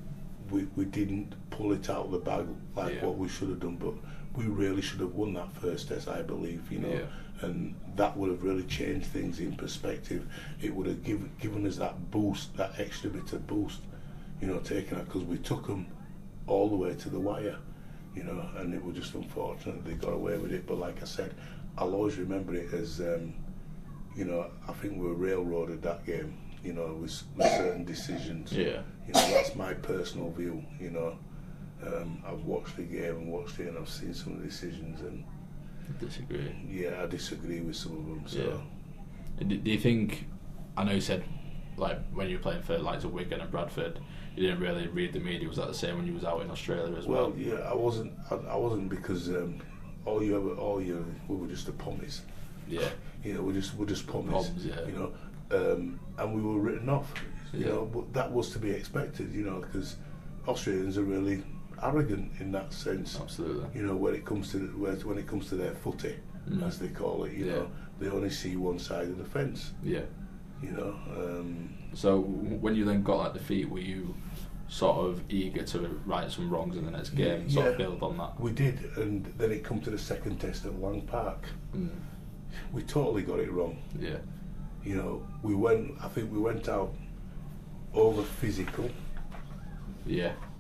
we we didn't pull it out of the bag like Yeah. what we should have done, but we really should have won that first test, I believe. You know, Yeah. and that would have really changed things in perspective. It would have given given us that boost, that extra bit of boost. You know, taking that because we took them all the way to the wire. You know, and it was just unfortunate they got away with it. But like I said, I'll always remember it as, um, you know, I think we were railroaded that game. You know, with, with certain decisions. Yeah. You know, that's my personal view. You know, um, I've watched the game and watched it, and I've seen some of the decisions, and I disagree. yeah, I disagree with some of them. So. Yeah. Do, do you think? I know you said, like when you were playing for like Wigan and Bradford, you didn't really read the media. Was that the same when you was out in Australia as well? Well, yeah, I wasn't. I, I wasn't because um, all you ever, all you, we were just the pommies. Yeah. You know, we just, we're just pommies. Poms, yeah. You know, um, and we were written off. You Yeah. know, but that was to be expected. You know, because Australians are really arrogant in that sense. Absolutely. You know, when it comes to where, when it comes to their footy, Mm. as they call it. You Yeah. know, they only see one side of the fence. Yeah. You know. Um, So w- when you then got that defeat, were you sort of eager to right some wrongs in the next game, sort Yeah. of build on that? we did, and then it come to the second test at Lang Park. Mm. We totally got it wrong. Yeah. You know, we went. I think we went out over physical. Yeah.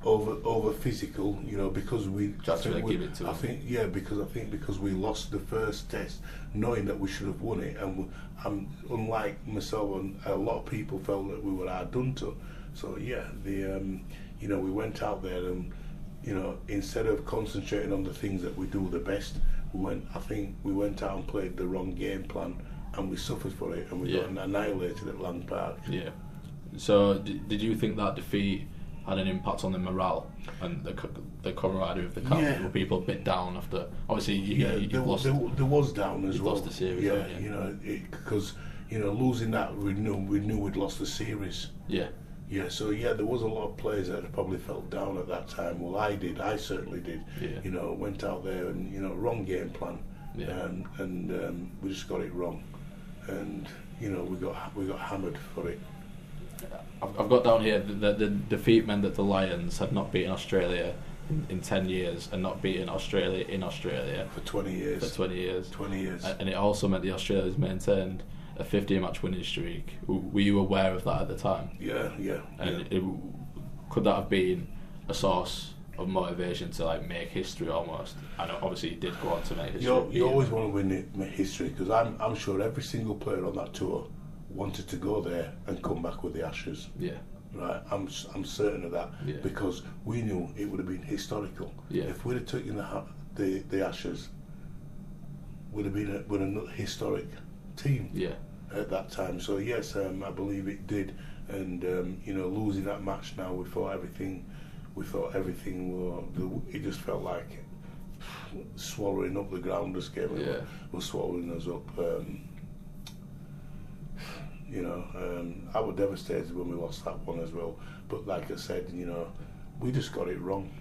over over physical, you know, because we. I Just think, really we, give it to I them. think yeah, because I think because we lost the first test, knowing that we should have won it, and we, um, unlike myself and a lot of people felt that we were hard done to. So yeah, the um, you know, we went out there and, you know, instead of concentrating on the things that we do the best, we went. I think we went out and played the wrong game plan, and we suffered for it, and we Yeah. got annihilated at Lang Park. Yeah. So, d- did you think that defeat had an impact on the morale and the co- the camaraderie of the camp? Yeah. Were people a bit down after? Obviously, you, Yeah, you, you've there, lost. there, there was down as you've well. lost the series, Yeah, haven't you? you know, because you know losing that we knew we knew we'd lost the series. Yeah. Yeah, so yeah, there was a lot of players that probably felt down at that time. Well, I did. I certainly did. Yeah. You know, went out there and you know, wrong game plan, Yeah. and and um, we just got it wrong, and you know, we got we got hammered for it. I've, I've got down here that the defeat meant that the Lions had not beaten Australia in, in ten years and not beaten Australia in Australia For twenty years. for twenty years. twenty years. And it also meant the Australians maintained a fifteen match winning streak. W- Were you aware of that at the time? yeah, yeah. And yeah. it, could that have been a source of motivation to like make history almost? And obviously, you did go on to make history. You, you Yeah. always want to win it, make history, because I'm I'm sure every single player on that tour wanted to go there and come back with the Ashes. Yeah, Right, I'm s- I'm certain of that, Yeah. because we knew it would have been historical. Yeah. If we'd have taken the ha- the, the Ashes, would have been a, with a historic team yeah, at that time. So yes, um, I believe it did, and um, you know, losing that match now, we thought everything, we thought everything were, it just felt like swallowing up the ground. This game Yeah. was swallowing us up. Um, you know, um, I was devastated when we lost that one as well. But like I said, you know, we just got it wrong.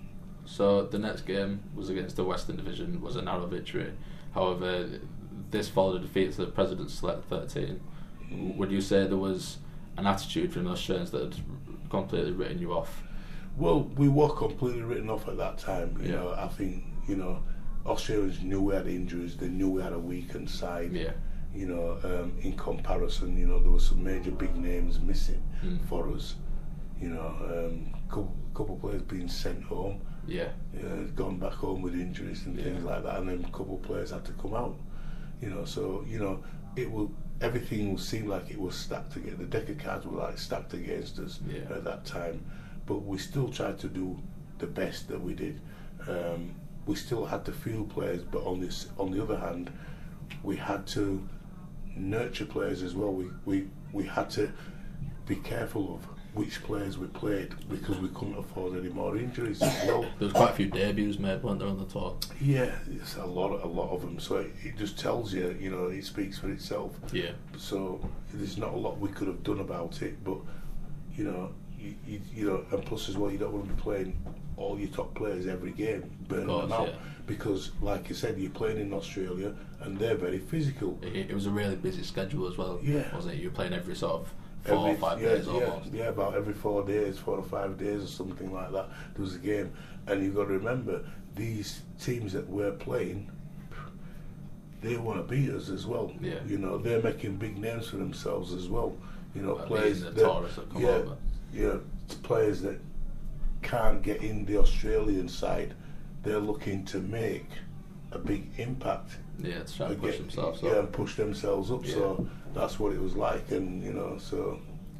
So the next game was against the Western Division, was a narrow victory. However, this followed a defeat to the President's Select thirteen. Would you say there was an attitude from the Australians that had completely written you off? Well, we were completely written off at that time. You Yeah. know, I think, you know, Australians knew we had injuries. They knew we had a weakened side. Yeah. You know, um, in comparison, you know, there were some major big names missing Mm. for us. You know, um, couple, couple of players being sent home, Yeah. uh, gone back home with injuries and Yeah. things like that, and then a couple of players had to come out. You know, so you know, it will. Everything will seem like it was stacked against. The deck of cards were like stacked against us Yeah. at that time, but we still tried to do the best that we did. Um, we still had to field players, but on this, on the other hand, we had to nurture players as well. We we we had to be careful of which players we played, because we couldn't afford any more injuries as well. There was quite a few debuts made, weren't there, on the tour? Yeah, it's a lot, a lot of them. So it, it just tells you, you know, it speaks for itself. Yeah. So there's not a lot we could have done about it, but you know, you, you, you know, and plus as well, you don't want to be playing all your top players every game, burning course, them out, yeah. because, like you said, you're playing in Australia and they're very physical. It, it was a really busy schedule as well, Yeah. wasn't it? You were playing every sort of four Every- or five yeah, days yeah, almost. Yeah, about every four days, four or five days or something like that, there was a game. And you've got to remember, these teams that we're playing, they want to beat us as well. Yeah. You know, they're making big names for themselves as well. You know, Like players beating the that, tourists that come yeah, over. yeah, players that can't get in the Australian side, they're looking to make a big impact. Yeah, to try and Again, push themselves yeah, up. and push themselves up. Yeah. So that's what it was like, and you know, so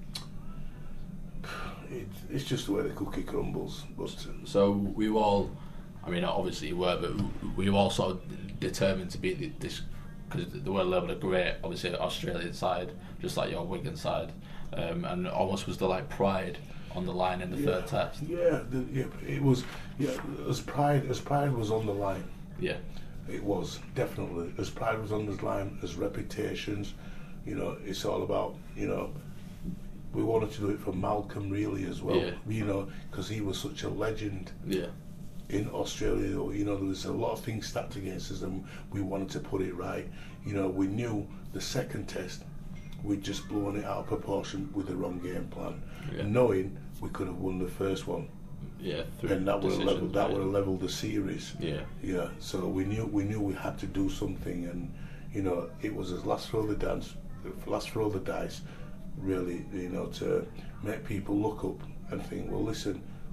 it, it's just the way the cookie crumbles. But So we were all, I mean, obviously you were, but we were all sort of determined to beat the- this, because they were a level of great, obviously, Australian side, just like your Wigan side, um, and almost was the like pride on the line in the yeah, third test. yeah, the, yeah, it was. Yeah, as pride as pride was on the line. Yeah, It was, definitely. As pride was on the line, as reputations, you know, it's all about, you know, we wanted to do it for Malcolm really as well, Yeah. you know, because he was such a legend yeah, in Australia. You know, there was a lot of things stacked against us, and we wanted to put it right. You know, we knew the second test, we'd just blown it out of proportion with the wrong game plan, Yeah. knowing we could have won the first one. yeah. Through And that would have leveled, decisions, that right? would have leveled the series. Yeah, Yeah, so we knew we knew we had to do something, and you know, it was as last throw of the dance, last throw of the dice, really, you know, to make people look up and think, well, listen,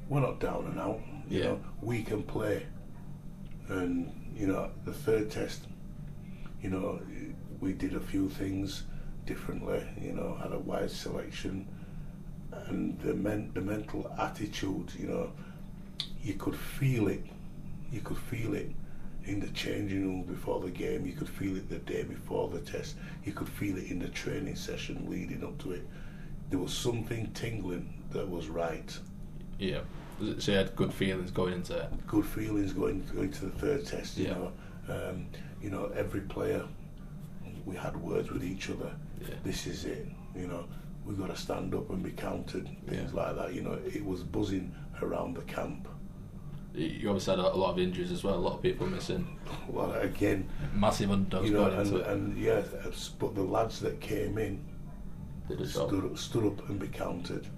we're not down and out. You Yeah. know, we can play. And you know, the third test, you know, we did a few things differently. You know, had a wide selection, and the men, the mental attitude. You know, you could feel it. You could feel it in the changing room before the game. You could feel it the day before the test. You could feel it in the training session leading up to it. There was something tingling that was right. Yeah. So you had good feelings going into it. Good feelings going going to the third test. You Yeah. know, um, you know, every player. We had words with each other. Yeah. This is it. You know, we got to stand up and be counted. Things Yeah. like that. You know, it was buzzing around the camp. You obviously had a, a lot of injuries as well. A lot of people missing. Well, again, Massive underdogs you know, going and, into it. and yeah, but the lads that came in They did well. stood up, stood up and be counted.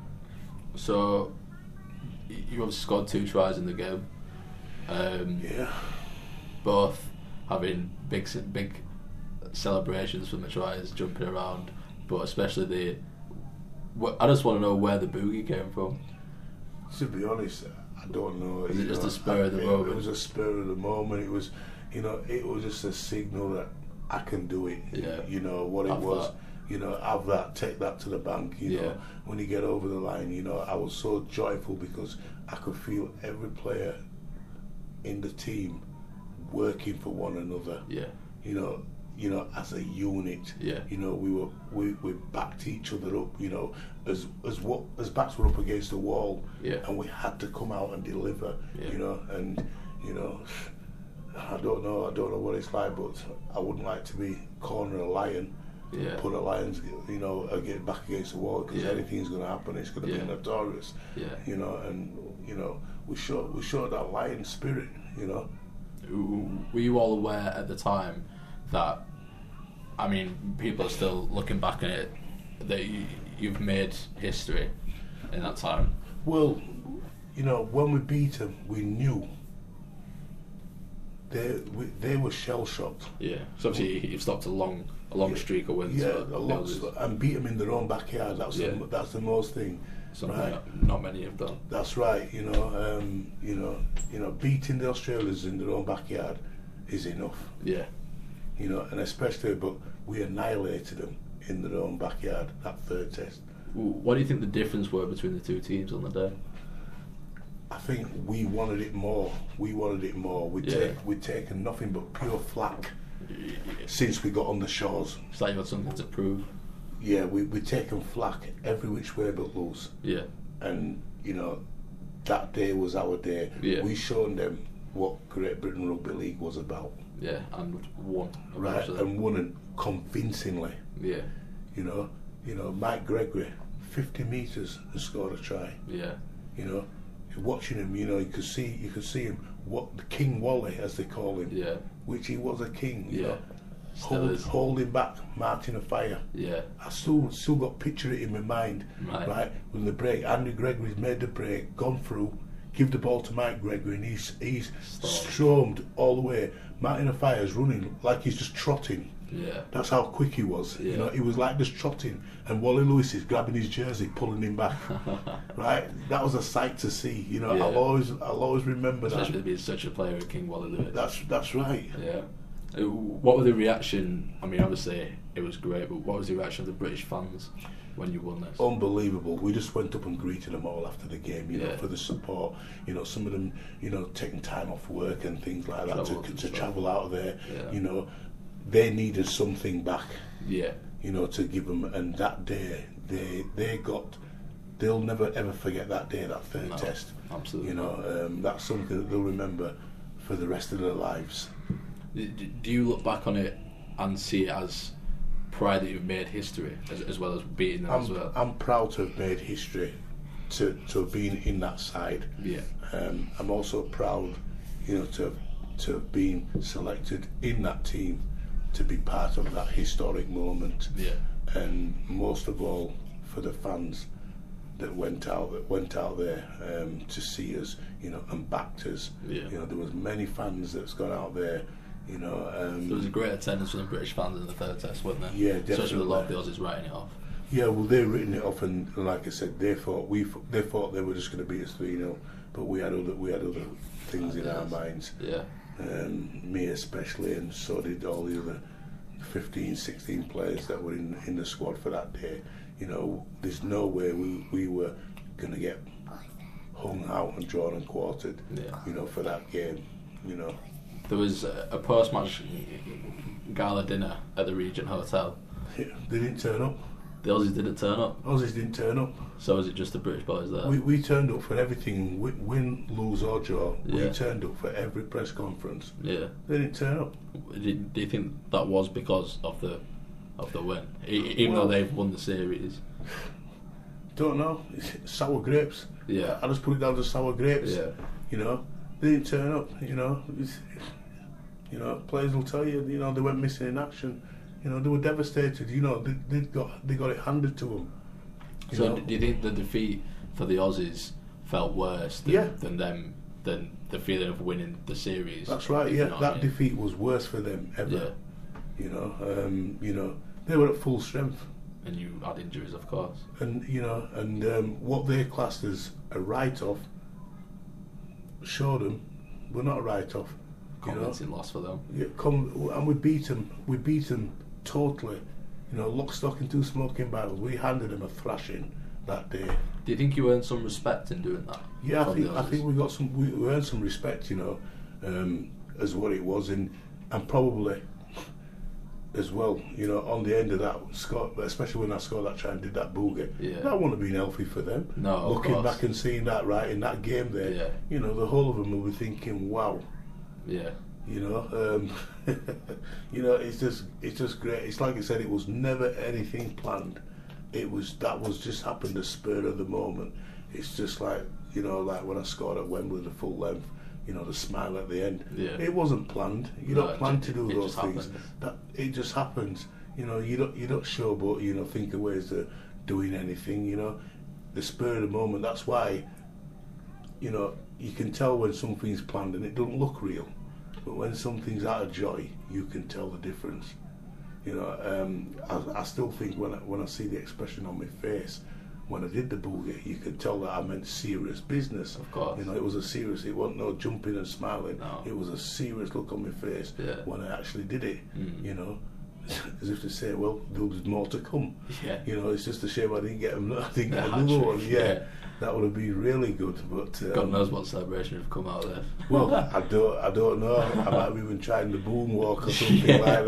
So you obviously scored two tries in the game. Um, Yeah. Both having big big celebrations from the tries, jumping around, but especially the. wh- I just want to know where the boogie came from. To be honest, I don't know. Was it you just know, a spur of the it, moment? It was a spur of the moment. It was, you know, it was just a signal that I can do it. Yeah. You know what it Have was. that. You know, have that, take that to the bank. You Yeah. know, when you get over the line, you know, I was so joyful because I could feel every player in the team working for one another. Yeah. You know, you know, as a unit. Yeah. You know, we were we, we backed each other up. You know, as as what as backs were up against the wall. Yeah. And we had to come out and deliver. Yeah. You know, and you know, I don't know, I don't know what it's like, but I wouldn't like to be corner a lion. Yeah. Put a lion's, you know, get back against the wall because Yeah. anything's going to happen. It's going to Yeah. be notorious. Yeah. You know, and you know, we showed we showed that lion spirit. You know. Were you all aware at the time that, I mean, people are still looking back on it, that you, you've made history in that time? Well, you know, when we beat them, we knew they we, they were shell shocked. Yeah. So obviously you've stopped a long a long streak of wins. Yeah, for a the lot, Others. and beat them in their own backyard. That's Yeah. the, that's the most thing. Something right. that not many have done. That's right. You know, um, you know, you know, beating the Australians in their own backyard is enough. Yeah. You know, and especially, but we annihilated them in their own backyard. That third test. What do you think the difference were between the two teams on the day? I think we wanted it more. We wanted it more. We Yeah. take we'd taken nothing but pure flack since we got on the shores. It's like you had something to prove. Yeah, we we'd taken flack every which way but loose. Yeah. And you know, that day was our day. Yeah. We showed them what Great Britain Rugby League was about. Yeah, and won. Right, eventually. and won it convincingly. Yeah. You know, you know, Mike Gregory, fifty metres and scored a try. Yeah. You know, watching him, you know, you could see, you could see him. What the King Wally, as they call him, Yeah. which he was a king. You Yeah. know, Still hold, is. holding back Martin of Fire. Yeah. I still still got picture it in my mind. Right. Right, when the break, Andy Gregory's made the break, gone through, give the ball to Mike Gregory, and he's he's Stormed. stormed all the way. Martin of Fire's running like he's just trotting. Yeah. That's how quick he was. Yeah. You know, he was like just trotting, and Wally Lewis is grabbing his jersey, pulling him back. Right, that was a sight to see. You know, Yeah. I'll always I'll always remember Especially that. being such a player at King Wally Lewis. That's that's right. Yeah. Uh, What were the reaction? I mean, obviously it was great, but what was the reaction of the British fans when you won this? Unbelievable. We just went up and greeted them all after the game, you know, Yeah. for the support. You know, some of them, you know, taking time off work and things like that Travel to, and to stuff. travel out of there. Yeah. You know, they needed something back, Yeah. you know, to give them. And that day, they they got. They'll never ever forget that day, that third No, test. absolutely You know, um, that's something that they'll remember for the rest of their lives. D- d- Do you look back on it and see it as pride that you've made history, as, as well as beating them as I'm, well? I'm proud to have made history, to to have been in that side. Yeah. Um, I'm also proud, you know, to have, to have been selected in that team to be part of that historic moment. Yeah. And most of all, for the fans that went out that went out there um, to see us, you know, and backed us. Yeah. You know, there was many fans that's gone out there. You know, um, There was a great attendance from the British fans in the third test, wasn't there? Yeah, Especially with a lot of definitely. the Aussies writing it off. Yeah, well, they'd written it off, and like I said, they thought we they thought they were just going to beat us three nil, but we had other we had other things in our minds. Yeah. Um, me especially, and so did all the other fifteen, sixteen players that were in in the squad for that day. You know, there's no way we we were going to get hung out and drawn and quartered. Yeah. You know, for that game. You know. There was a, a post-match gala dinner at the Regent Hotel. Yeah, they didn't turn up. The Aussies didn't turn up. Aussies didn't turn up. So was it just the British boys there? We we turned up for everything, win, win lose or draw. Yeah. We turned up for every press conference. Yeah. They didn't turn up. Do, do you think that was because of the of the win, e- even Well, though they've won the series? Don't know. It's sour grapes. Yeah. I just put it down to sour grapes. Yeah. You know, they didn't turn up. You know, it's, you know, players will tell you. You know, they went missing in action. You know, they were devastated. You know, they, they got they got it handed to them. You So know? do you think the defeat for the Aussies felt worse than, Yeah. than them than the feeling of winning the series? That's right. if you Yeah, know what that I mean? defeat was worse for them ever. Yeah. You know, um, you know, they were at full strength. And you had injuries, of course. And you know, and um, what they classed as a write-off, showed them we're not a write-off. You know, Convincing loss for them. yeah, come and we beat them. We beat them totally. You know, lock, stock, and two smoking barrels. We handed them a thrashing that day. Do you think you earned some respect in doing that? Yeah, I from think the I Aussies? think we got some. We, we earned some respect. You know, um, as what it was, and and probably as well. You know, on the end of that, Scott, especially when I scored that try and did that boogie, Yeah. that wouldn't have been healthy for them. No, of Looking course. back and seeing that right in that game there, Yeah. you know, the whole of them will be thinking, wow. Yeah. You know, um, you know, it's just it's just great. It's like I said, it was never anything planned. It was that was just happened the spur of the moment. It's just like, you know, like when I scored at Wembley the full length, you know, the smile at the end. Yeah. It wasn't planned. You No, don't it plan ju- to do it those just things. happens. That it just happens. You know, you don't you don't showboat. You know, think of ways of doing anything. You know, the spur of the moment. That's why, you know, you can tell when something's planned and it doesn't look real. But when something's out of joy, you can tell the difference. You know, um, I, I still think when I, when I see the expression on my face when I did the boogie, you could tell that I meant serious business. Of course. You know, it was a serious. It wasn't no jumping and smiling. No. It was a serious look on my face Yeah. when I actually did it. Mm. You know, as if to say, well, there's more to come. Yeah. You know, it's just a shame I didn't get him. I didn't get Yeah, another hat-trick, one. Yeah. yeah. That would have been really good, but um, God knows what celebration would come out of there. well, I don't, I don't know. I might have even tried the boom walk or something like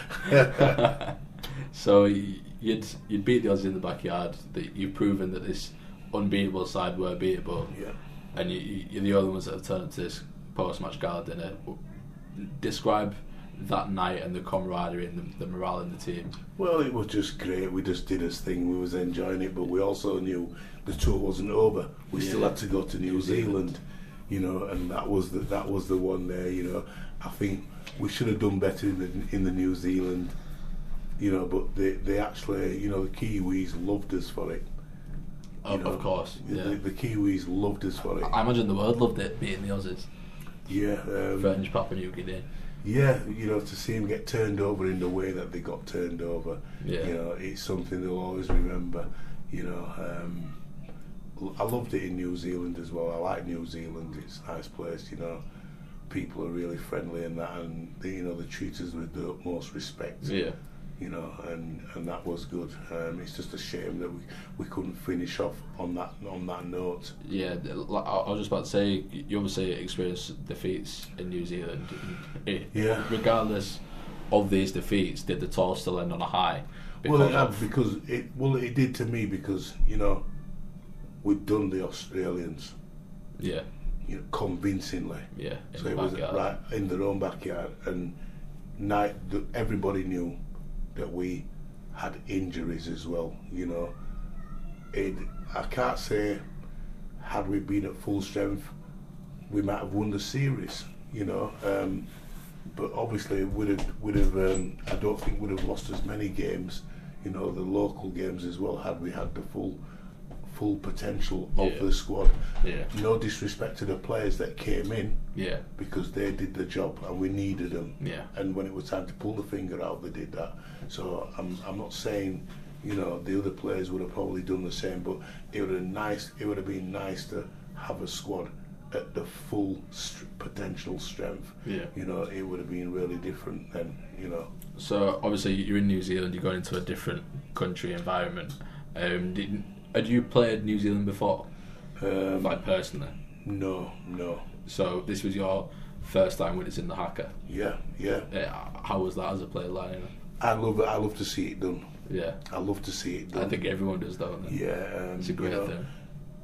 that. So y- you'd you'd beat the Aussies in the backyard. That you've proven that this unbeatable side were beatable, Yeah. and you, you, you're the only ones that have turned up to this post-match gala dinner. Describe that night and the camaraderie and the, the morale in the team. Well, it was just great. We just did his thing. We was enjoying it, but we also knew the tour wasn't over. We Yeah. still had to go to New, New Zealand. Zealand. you know, and that was the that was the one there. You know, I think we should have done better in the in the New Zealand. You know, but they they actually, you know, the Kiwis loved us for it. You Of, know, of course, yeah. The, the Kiwis loved us for it. I imagine the world loved it beating the Aussies. Yeah. Um, French, Papua New Guinea. Yeah, you know, to see him get turned over in the way that they got turned over, Yeah. you know, it's something they'll always remember. You know, um, I loved it in New Zealand as well. I like New Zealand; it's a nice place. You know, people are really friendly and that, and they, you know, they treat us with the utmost respect. Yeah. You know, and, and that was good. Um, it's just a shame that we, we couldn't finish off on that on that note. Yeah, like, I I was just about to say, you obviously experienced defeats in New Zealand. It, Yeah. Regardless of these defeats, did the tour still end on a high? Well, it had, of- because it well it did to me because you know we'd done the Australians, yeah, you know, convincingly. yeah, in So the it was backyard. right in their own backyard, and night the, everybody knew that we had injuries as well. You know, it. I can't say had we been at full strength, we might have won the series. You know, um, but obviously would have would have. Um, I don't think would have lost as many games. You know, the local games as well had we had the full full potential of Yeah. the squad. Yeah, No disrespect to the players that came in, yeah, because they did the job and we needed them. yeah, And when it was time to pull the finger out, they did that. So I'm I'm not saying you know, the other players would have probably done the same. But it would have nice. It would have been nice to have a squad at the full st- potential strength. Yeah. You know, it would have been really different then. You know. So obviously you're in New Zealand. You're going into a different country environment. Um, did, had you played New Zealand before, Um, like personally? no, no. So this was your first time witnessing the haka. Yeah, yeah. Uh, how was that as a player lining up? I love it. I love to see it done. Yeah, I love to see it done. I think everyone does, don't they? Yeah, um, It's a great you know, thing.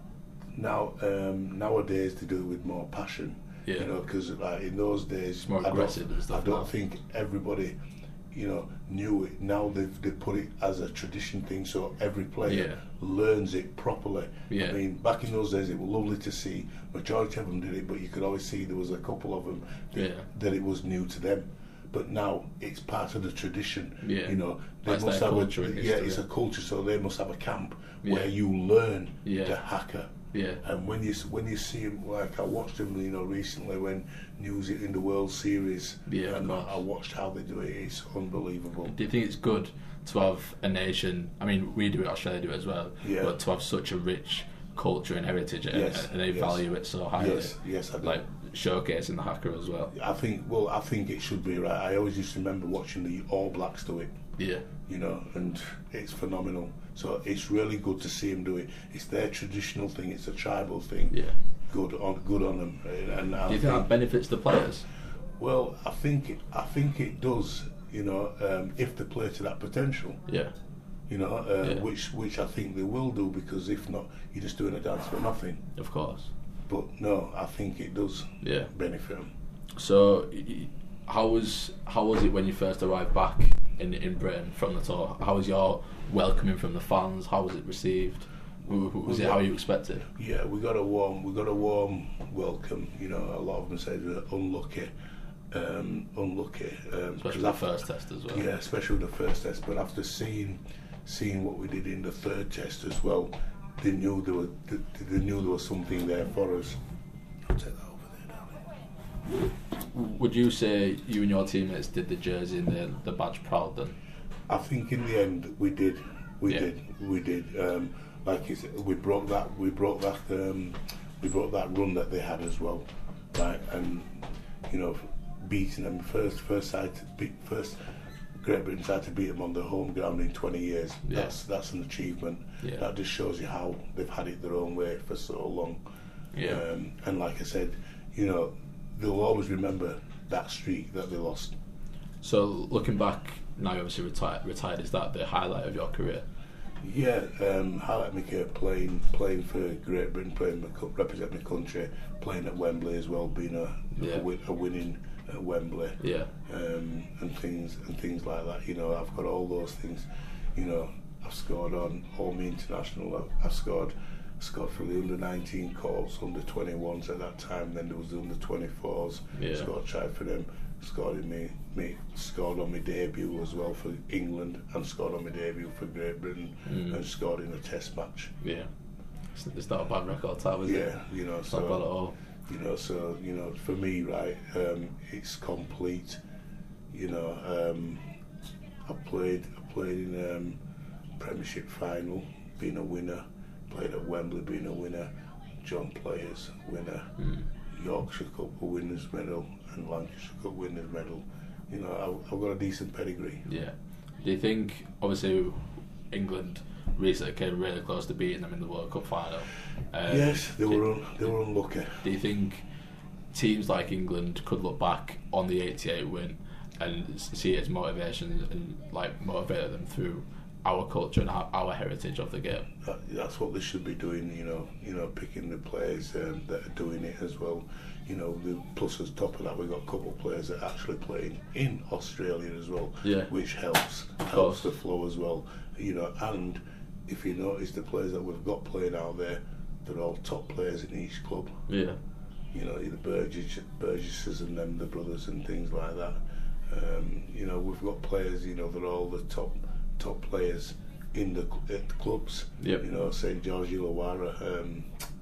Now, um, nowadays they do it with more passion. Yeah. You know, because like in those days, It's more I aggressive don't, and stuff I don't now. think everybody, you know, knew it. Now they've they put it as a tradition thing, so every player Yeah. learns it properly. Yeah. I mean, back in those days, it was lovely to see. Majority of them did it, but you could always see there was a couple of them that, Yeah. that it was new to them. But now it's part of the tradition. Yeah. You know, they That's must their have culture a and yeah, history. it's a culture. So they must have a camp Yeah. where you learn Yeah. the haka. Yeah, And when you when you see him, like I watched him, you know, recently when New Zealand in the World Series, Yeah, and of course. I watched how they do it. It's unbelievable. do you think it's good to have a nation? I mean, we do it, Australia do it as well. Yeah. But to have such a rich culture and heritage, and, Yes, and they yes. value it so highly. Yes, yes, I do. Like showcasing the haka as well. I think, well, I think it should be right. I always used to remember watching the All Blacks do it, Yeah, you know, and it's phenomenal. So it's really good to see them do it. It's their traditional thing. It's a tribal thing. yeah. Good on, good on them. And I Do you think that benefits the players? well, I think it, I think it does. You know, um, if they play to that potential. Yeah, You know, uh, Yeah. which which I think they will do, because if not, you're just doing a dance for nothing. of course. But no, I think it does Yeah. benefit them. So, y- y- how was how was it when you first arrived back in in Britain from the tour? How was your welcoming from the fans? How was it received? W- w- Was it how you expected? Yeah, we got a warm, we got a warm welcome. You know, a lot of them said uh, unlucky, um, unlucky. Um, Especially 'cause the after- first test as well. Yeah, especially the first test. But after seeing seeing what we did in the third test as well, they knew there was they, they knew there was something there for us. I'll take that over there, darling. Would you say you and your teammates did the jersey and the, the badge proud then? I think in the end we did, we Yeah. did, we did. Um, like you said, we broke that, we broke that, um, we broke that run that they had as well, right? And you know, beating them first, first side, to beat, first Great Britain tried to beat them on their home ground in twenty years. Yeah. That's that's an achievement. Yeah. That just shows you how they've had it their own way for so long. Yeah. Um, and like I said, you know, they'll always remember that streak that they lost. So looking back, now you're obviously retired. Retired, is that the highlight of your career? Yeah, um, highlight my career playing playing for Great Britain, playing my, co- representing my country, playing at Wembley as well, being a Yeah. a, win, a winning at Wembley, Yeah. um, and things and things like that. You know, I've got all those things. You know, I've scored on Home International. I've, I've scored scored for the under nineteen Colts, under twenty-ones at that time. Then there was the under twenty-fours. Yeah. Scored try for them. Scored in me, me scored on my debut as well for England, and scored on my debut for Great Britain, Mm. and scored in a Test match. Yeah. It's, it's not a bad record to have, is it? Yeah, you know, It's not bad at so all. you know, so you know, for me, right, um, it's complete. You know, um, I played, I played in um, Premiership final, being a winner. Played at Wembley, being a winner. John Players, winner. Mm. Yorkshire Cup a winners medal and Lancashire Cup winners medal. You know, I've, I've got a decent pedigree. Yeah. Do you think, obviously, England recently came really close to beating them in the World Cup final? Um, yes, they do, were un, they were unlucky. Do you think teams like England could look back on the eighty-eight win and s- see it as motivation and like motivate them through our culture and our, our heritage of the game? That, that's what they should be doing. You know, you know, picking the players um, that are doing it as well. You know, the, plus as top of that, we've got a couple of players that are actually playing in Australia as well, Yeah. which helps course. helps the flow as well. You know, and if you notice the players that we've got playing out there, they're all top players in each club. Yeah. You know, the Burgess, Burgesses and them, the brothers and things like that. Um, you know, we've got players. You know, they're all the top top players in the cl- at the clubs. Yep. You know, Saint George Illawarra, um,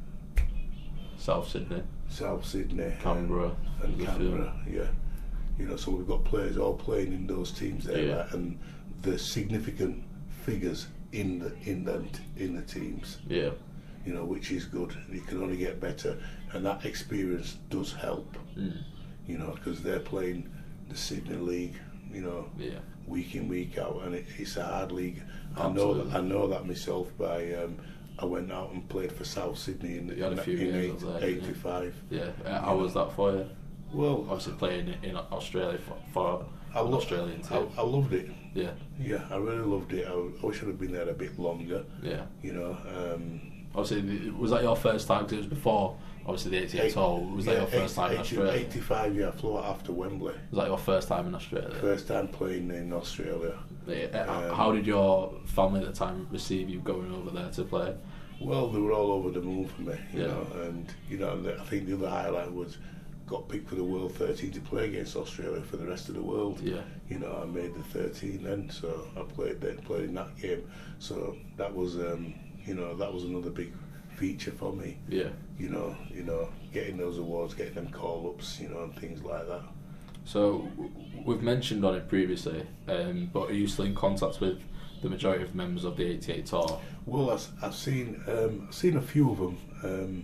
South Sydney, South Sydney, Canberra, um, and there's a Canberra. Yeah. You know, so we've got players all playing in those teams there, Yeah. right? And the significant figures in the in the in the teams. Yeah. You know, which is good. It can only get better, and that experience does help. Mm. You know, because they're playing the Sydney League. You know, Yeah. week in week out, and it, it's a hard league. I Absolutely. know that I know that myself. By um, I went out and played for South Sydney in, You had a in, few in years eight, there, didn't you? eighty-five. Yeah. Uh, how was that for you? Well, Obviously playing in Australia for, for I an lo- Australian I, team. I loved it. Yeah. Yeah, I really loved it. I, I wish I'd have been there a bit longer. Yeah. You know. Um, Obviously, was that your first time? Because it was before, obviously, the eighty-eight tour. Was that yeah, your first time in eighty, Australia? eighty-five, yeah, I flew out after Wembley. Was that your first time in Australia? First time playing in Australia. Yeah. Um, How did your family at the time receive you going over there to play? Well, they were all over the moon for me, you Yeah. know, and you know, and I think the other highlight was got picked for the World thirteen to play against Australia for the rest of the world. Yeah. You know, I made the thirteen then, so I played then, played in that game. So that was, um, you know, that was another big feature for me. Yeah. You know, you know, getting those awards, getting them call-ups, you know, and things like that. So w- we've mentioned on it previously, um, but are you still in contact with the majority of members of the eighty-eight tour? Well, I've, I've seen um, I've seen a few of them. Um,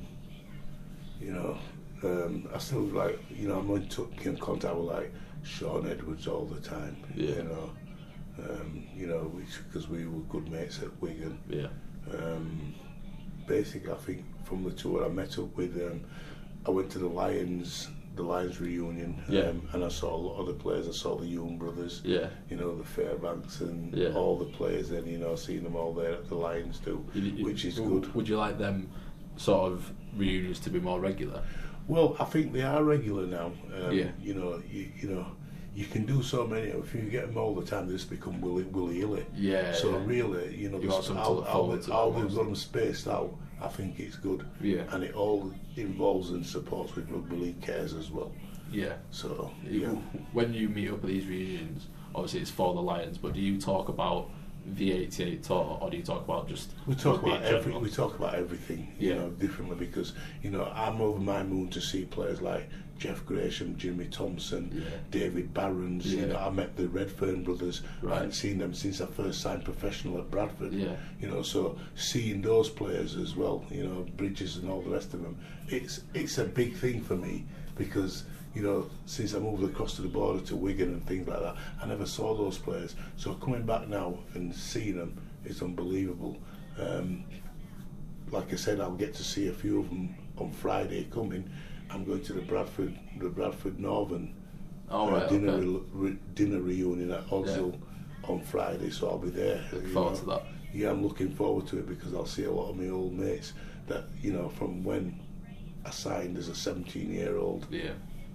you know, um, I still like you know I'm in, t- in contact with like Sean Edwards all the time. Yeah. You know, um, you know, because we were good mates at Wigan. Yeah. Um, basically, I think from the tour I met up with, um, I went to the Lions, the Lions reunion, Yeah. um, and I saw a lot of the players. I saw the Young brothers. Yeah. You know, the Fairbanks and Yeah. all the players, and you know, seeing them all there at the Lions too, You- you- which is w- good. Would you like them sort of reunions to be more regular? Well, I think they are regular now. Um, Yeah. You know, you, you know, you can do so many. If you get them all the time, they just become willy willy illy. Yeah. So yeah. really, you know, You the want sp- something to how, look how, forward they- to how they've almost. got them spaced out, I think it's good. Yeah. And it all involves and supports with Rugby League cares as well. Yeah. So, You- yeah. When you meet up at these reunions, obviously it's for the Lions, but do you talk about the eighty-eight tour, or do you talk about just We talk rugby about in every, general? we talk about everything, you Yeah. know, differently because you know I'm over my moon to see players like Jeff Gresham, Jimmy Thompson, Yeah. David Barons. You Yeah. know, I met the Redfern brothers. Right. I hadn't seen them since I first signed professional at Bradford. Yeah. You know, so seeing those players as well, you know, Bridges and all the rest of them, it's it's a big thing for me because. You know, since I moved across to the border to Wigan and things like that, I never saw those players. So coming back now and seeing them is unbelievable. Um, like I said, I'll get to see a few of them on Friday coming. I'm going to the Bradford, the Bradford Northern Oh, uh, right, dinner okay. re- re- dinner reunion at Odsal on Friday. So I'll be there. Look you forward know. to that. Yeah, I'm looking forward to it because I'll see a lot of my old mates that you know from when I signed as a seventeen year old. Yeah.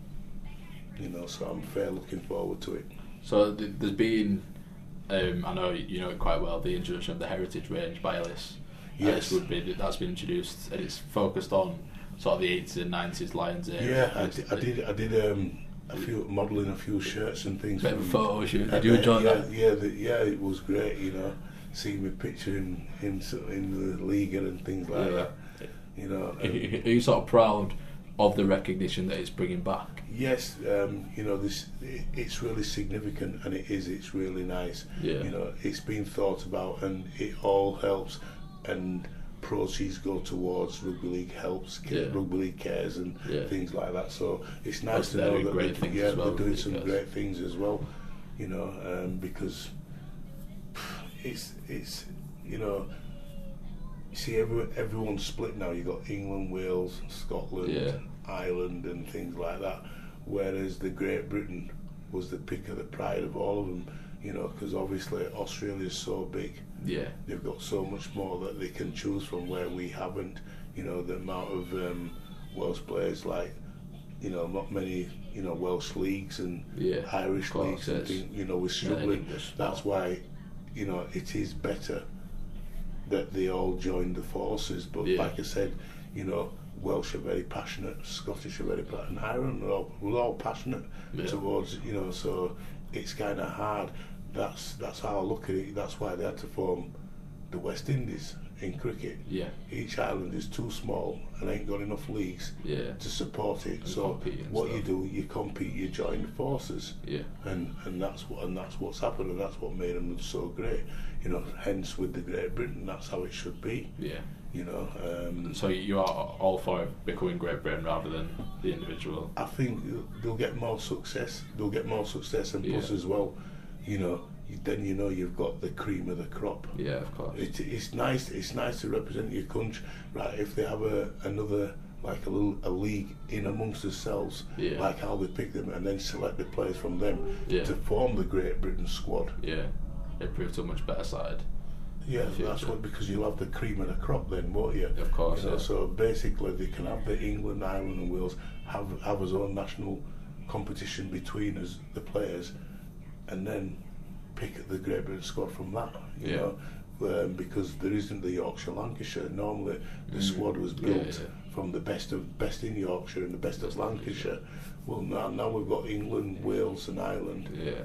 You know, so I'm fair looking forward to it. So th- there's been, um, I know you know it quite well, the introduction of the Heritage Range by Ellis. Yes. Ellis Rugby, that's been introduced, and it's focused on sort of the eighties and nineties Lions area. Yeah, I did. I did, I did um, a few modelling a few shirts and things. Bit of a from- photo shoot. uh, Did you enjoy yeah, that? Yeah, the, yeah, it was great. You know, seeing me picture in in, s- in the Liga and things like Yeah. that. You know, Are and you are you sort of proud of the recognition that it's bringing back? yes, um, you know, this it, it's really significant, and it is. It's really nice. Yeah. You know, it's been thought about, and it all helps, and proceeds go towards rugby league helps, ca- Yeah. rugby league cares, and Yeah. things like that. So it's Plus nice to they're know doing that great they, things yeah, as well, they're doing rugby some cares. great things as well. You know, um, because it's it's you know. You see, every, everyone's split now. You got England, Wales, Scotland, Yeah. Ireland, and things like that. Whereas the Great Britain was the pick of the pride of all of them. You know, because obviously Australia's so big. Yeah. They've got so much more that they can choose from where we haven't. You know, the amount of um, Welsh players, like, you know, not many, you know, Welsh leagues and Yeah, Irish of course, leagues and yes. things, you know, we're Yeah, struggling. English. That's why, you know, it is better that they all joined the forces. But Yeah. like I said, you know, Welsh are very passionate, Scottish are very passionate, and Ireland are all, we're all passionate Yeah. towards, you know, so it's kind of hard. That's that's how I look at it. That's why they had to form the West Indies, in cricket. Yeah. Each island is too small and ain't got enough leagues Yeah. to support it. And so compete and what stuff. you do, you compete, you join forces. Yeah. And and that's what and that's what's happened, and that's what made them so great. You know, hence with the Great Britain, that's how it should be. Yeah. You know. Um, So you are all for becoming Great Britain rather than the individual. I think they'll get more success. They'll get more success, and plus Yeah. as well, you know, then you know you've got the cream of the crop. Yeah, of course. It, it's nice. It's nice to represent your country, right? If they have a another like a little a league in amongst themselves, Yeah. like how they pick them and then select the players from them Yeah. to form the Great Britain squad. Yeah. It proved a much better side. Yeah, Future. that's what, because you'll have the cream of the crop then, won't you? Of course, You know, yeah. So basically, they can have the England, Ireland, and Wales have have his own national competition between us, the players, and then pick the Great Britain squad from that. You Yeah. know, um, because there isn't the Yorkshire, Lancashire. Normally, the Mm. squad was Yeah, built yeah. from the best of best in Yorkshire and the best of Lancashire. Well, now now we've got England, Wales, and Ireland. Yeah.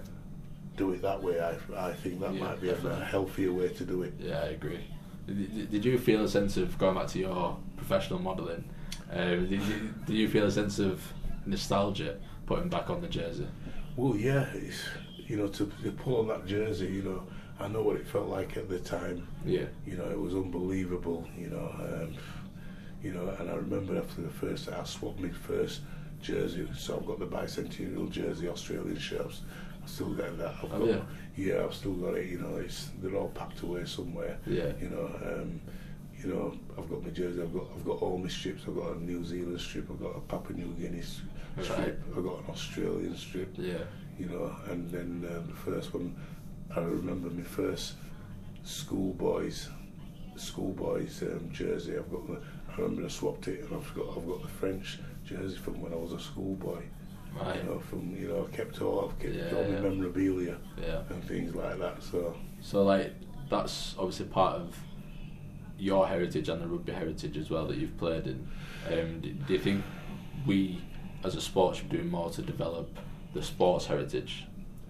Do it that way. I I think that Yeah, might be a, a definitely. healthier way to do it. Yeah, I agree. Did, did you feel a sense of going back to your professional modelling? Um, did, you, did you feel a sense of nostalgia putting back on the jersey? Well, yeah, it's, you know, to, to pull on that jersey, you know, I know what it felt like at the time. Yeah. You know, it was unbelievable, you know, um, you know, and I remember after the first, I swapped my first jersey, so I've got the bicentennial jersey, Australian shirts. I still got that. I've Oh, got, yeah. yeah, I've still got it. You know, it's they're all packed away somewhere. Yeah. You know, um, you know, I've got my jersey. I've got I've got all my strips. I've got a New Zealand strip. I've got a Papua New Guinea strip. Right. I've got an Australian strip. Yeah. You know, and then uh, the first one, I remember my first schoolboys, schoolboys um, jersey. I've got the, I remember I swapped it, and I've got I've got the French jersey from when I was a schoolboy. Right. You know, from you know, I kept all I've kept Yeah, all my yeah. memorabilia Yeah. and things like that. So So like that's obviously part of your heritage and the rugby heritage as well that you've played in. Um, do, do you think we as a sport should be doing more to develop the sports heritage?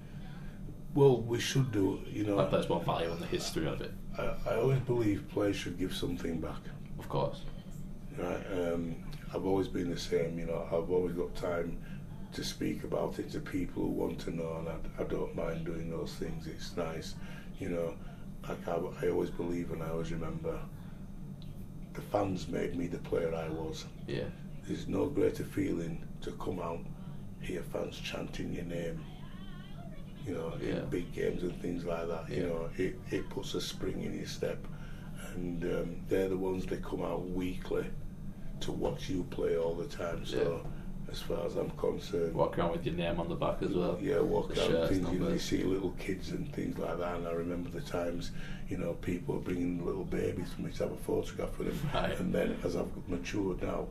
well, we should do. You know, Like place more value on the history of it, I, I always believe players should give something back. of course. Right. Um, I've always been the same. You know, I've always got time to speak about it to people who want to know, and I, I don't mind doing those things. It's nice, you know. Like I, I always believe and I always remember, the fans made me the player I was. Yeah. There's no greater feeling to come out, hear fans chanting your name, you know, Yeah. in big games and things like that. You Yeah. know, it, it puts a spring in your step, and um, they're the ones that come out weekly to watch you play all the time. So, as far as I'm concerned, Walk around with your name on the back as well. yeah, walk The around shirts, things, you know, you numbers. see little kids and things like that, and I remember the times, you know, people bringing little babies for me to have a photograph with them, Right. and then as I've matured now,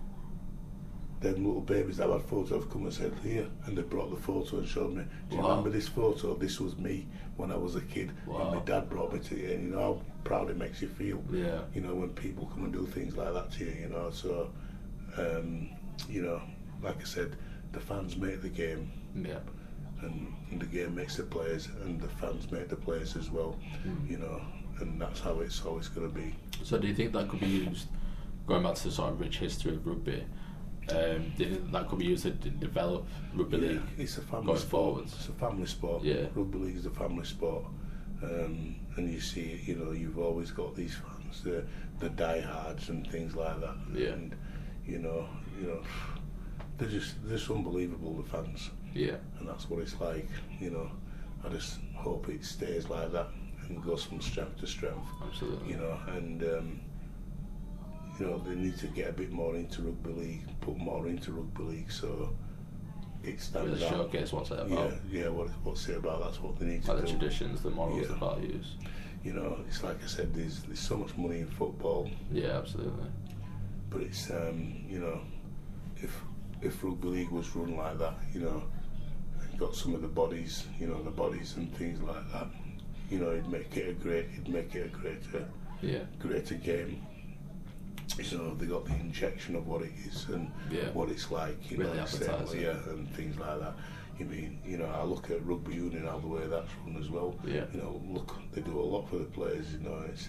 them little babies that I've had photos of come and said, here, and they brought the photo and showed me, do you Wow. remember this photo? This was me when I was a kid, Wow. and my dad brought me to you, and you know how proud it makes you feel, Yeah. you know, when people come and do things like that to you, you know, so, um, you know, like I said, the fans make the game, Yeah. and, and the game makes the players, and the fans make the players as well, Mm. you know, and that's how it's always going to be. So do you think that could be used, going back to the sort of rich history of rugby, um, do you think that could be used to d- develop rugby Yeah, league? it's a family going sport. forwards? It's a family sport. Yeah. Rugby league is a family sport, um, and you see, you know, you've always got these fans, the the diehards and things like that, Yeah. and you know, you know, they're just they're just unbelievable, the fans. Yeah. And that's what it's like, you know. I just hope it stays like that and goes from strength to strength, Absolutely. you know. And um, you know, they need to get a bit more into rugby league, put more into rugby league, so it stands Really out. showcase what's it Yeah, about. yeah. What what's it about? That's what they need Like to the do. traditions, the morals, the Yeah. values. You know, it's like I said, there's there's so much money in football, Yeah, absolutely. but it's um, you know, if if rugby league was run like that, you know, and got some of the bodies, you know, the bodies and things like that, you know, it'd make it a great, it'd make it a greater, Yeah. greater game. You know, they got the injection of what it is and Yeah. what it's like, you Really know, same- advertise it. yeah, and things like that. You mean, you know, I look at rugby union, how the way that's run as well. Yeah. You know, look, they do a lot for the players. You know, it's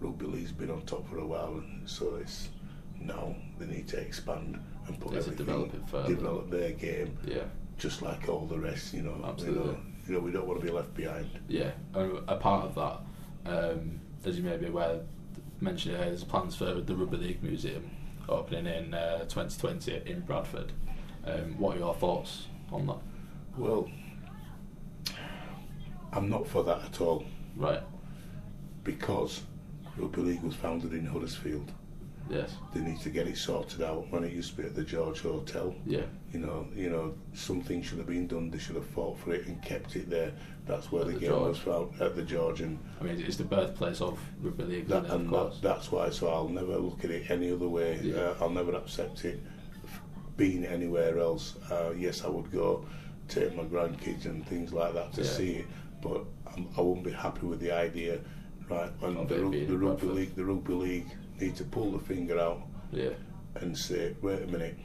rugby league's been on top for a while, and so it's now they need to expand and put Need to everything, develop it further. develop their game, Yeah. just like all the rest. You know, Absolutely. You know, you know, we don't want to be left behind. Yeah, and a part of that, um, as you may be aware, mentioned here, there's plans for the Rugby League Museum opening in uh, twenty twenty in Bradford. Um, what are your thoughts on that? Well, I'm not for that at all, Right. because rugby league was founded in Huddersfield. Yes. They need to get it sorted out. When it used to be at the George Hotel, Yeah. you know, you know, something should have been done. They should have fought for it and kept it there. That's where At the, the game George. was found, at the George, and I mean, it's the birthplace of rugby league, that, isn't it, of and course. that, that's why. So I'll never look at it any other way. Yeah. Uh, I'll never accept it being anywhere else. Uh, yes, I would go take my grandkids and things like that to Yeah. see it, but I'm, I wouldn't be happy with the idea. Right, when Of the, it rug- being the in rugby Bradford. league, the rugby league need to pull the finger out Yeah. and say, wait a minute,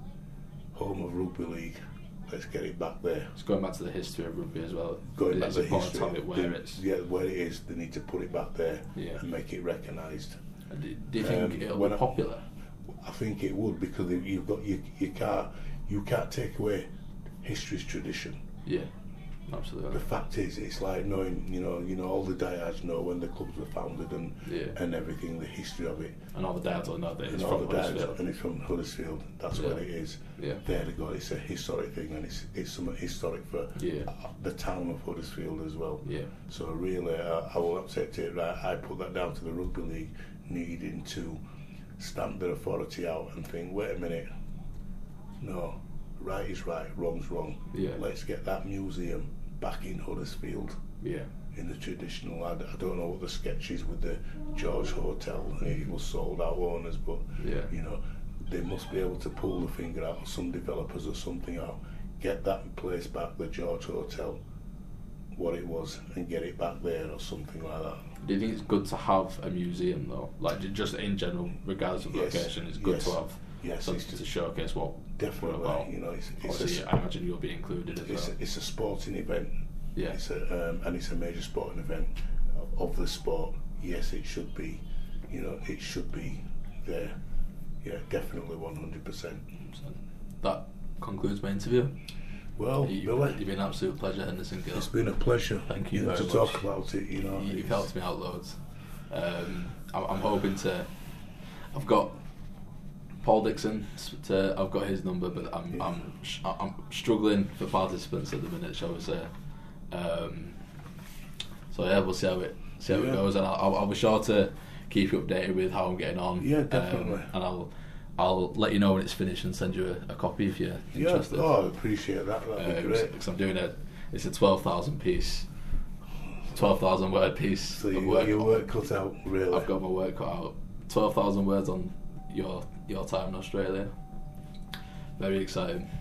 home of rugby league, let's get it back there. It's going back to the history of rugby as well. Going back It's to the important history, to have it where they- it's. yeah, where it is, they need to put it back there Yeah. and make it recognised. And Do, do you think Um, it'll when be I- popular? I think it would, because if you've got you, you can't you can't take away history's tradition. Yeah. Absolutely. The fact is, it's like knowing, you know, you know, all the diehards know when the clubs were founded and Yeah. and everything, the history of it. And all the dads will know that it's And all from the diehards, Huddersfield. and it's from Huddersfield. That's Yeah. what it is. Yeah. There to go. It's a historic thing, and it's it's something historic for Yeah. the town of Huddersfield as well. Yeah. So really, I, I will accept it. Right, I put that down to the rugby league needing to stamp their authority out and think, wait a minute, no, right is right, wrong's wrong. Yeah. Let's get that museum back in Huddersfield Yeah. in the traditional. I, I don't know what the sketch is with the George Hotel. It was sold out owners, but Yeah. you know, they must be able to pull the finger out of some developers or something out, get that place back, the George Hotel, what it was, and get it back there or something like that. Do you think it's good to have a museum though? Like ju- just in general, regardless of Yes, location, it's good yes, to have yes, something it's to showcase what Definitely, we're about. you know, it's, it's, Obviously, a, I imagine you'll be included as it's, well. a, it's a sporting event. Yeah. It's a, um, and it's a major sporting event of the sport. Yes, it should be. You know, it should be there. Yeah, definitely one hundred percent. So that concludes my interview. Well, You- Billy, You've been an absolute pleasure, Henderson Gill. it's been a pleasure. Thank you know, very to much. talk about it. You know, You- You've it's- helped me out loads. Um, I'm, I'm hoping to. I've got Paul Dixon. To, I've got his number, but I'm Yeah. I'm sh- I'm struggling for participants at the minute, shall we say? Um, so yeah, we'll see how it see how Yeah. it goes, and I'll, I'll, I'll be sure to keep you updated with how I'm getting on. Yeah, definitely. Um, and I'll I'll let you know when it's finished and send you a, a copy if you're Yeah, interested. oh, I appreciate that. That'd be great. Because I'm doing a it's a twelve thousand piece, twelve thousand word piece. So of you work. got your work cut out, really. I've got my work cut out. twelve thousand words on your your time in Australia. Very exciting.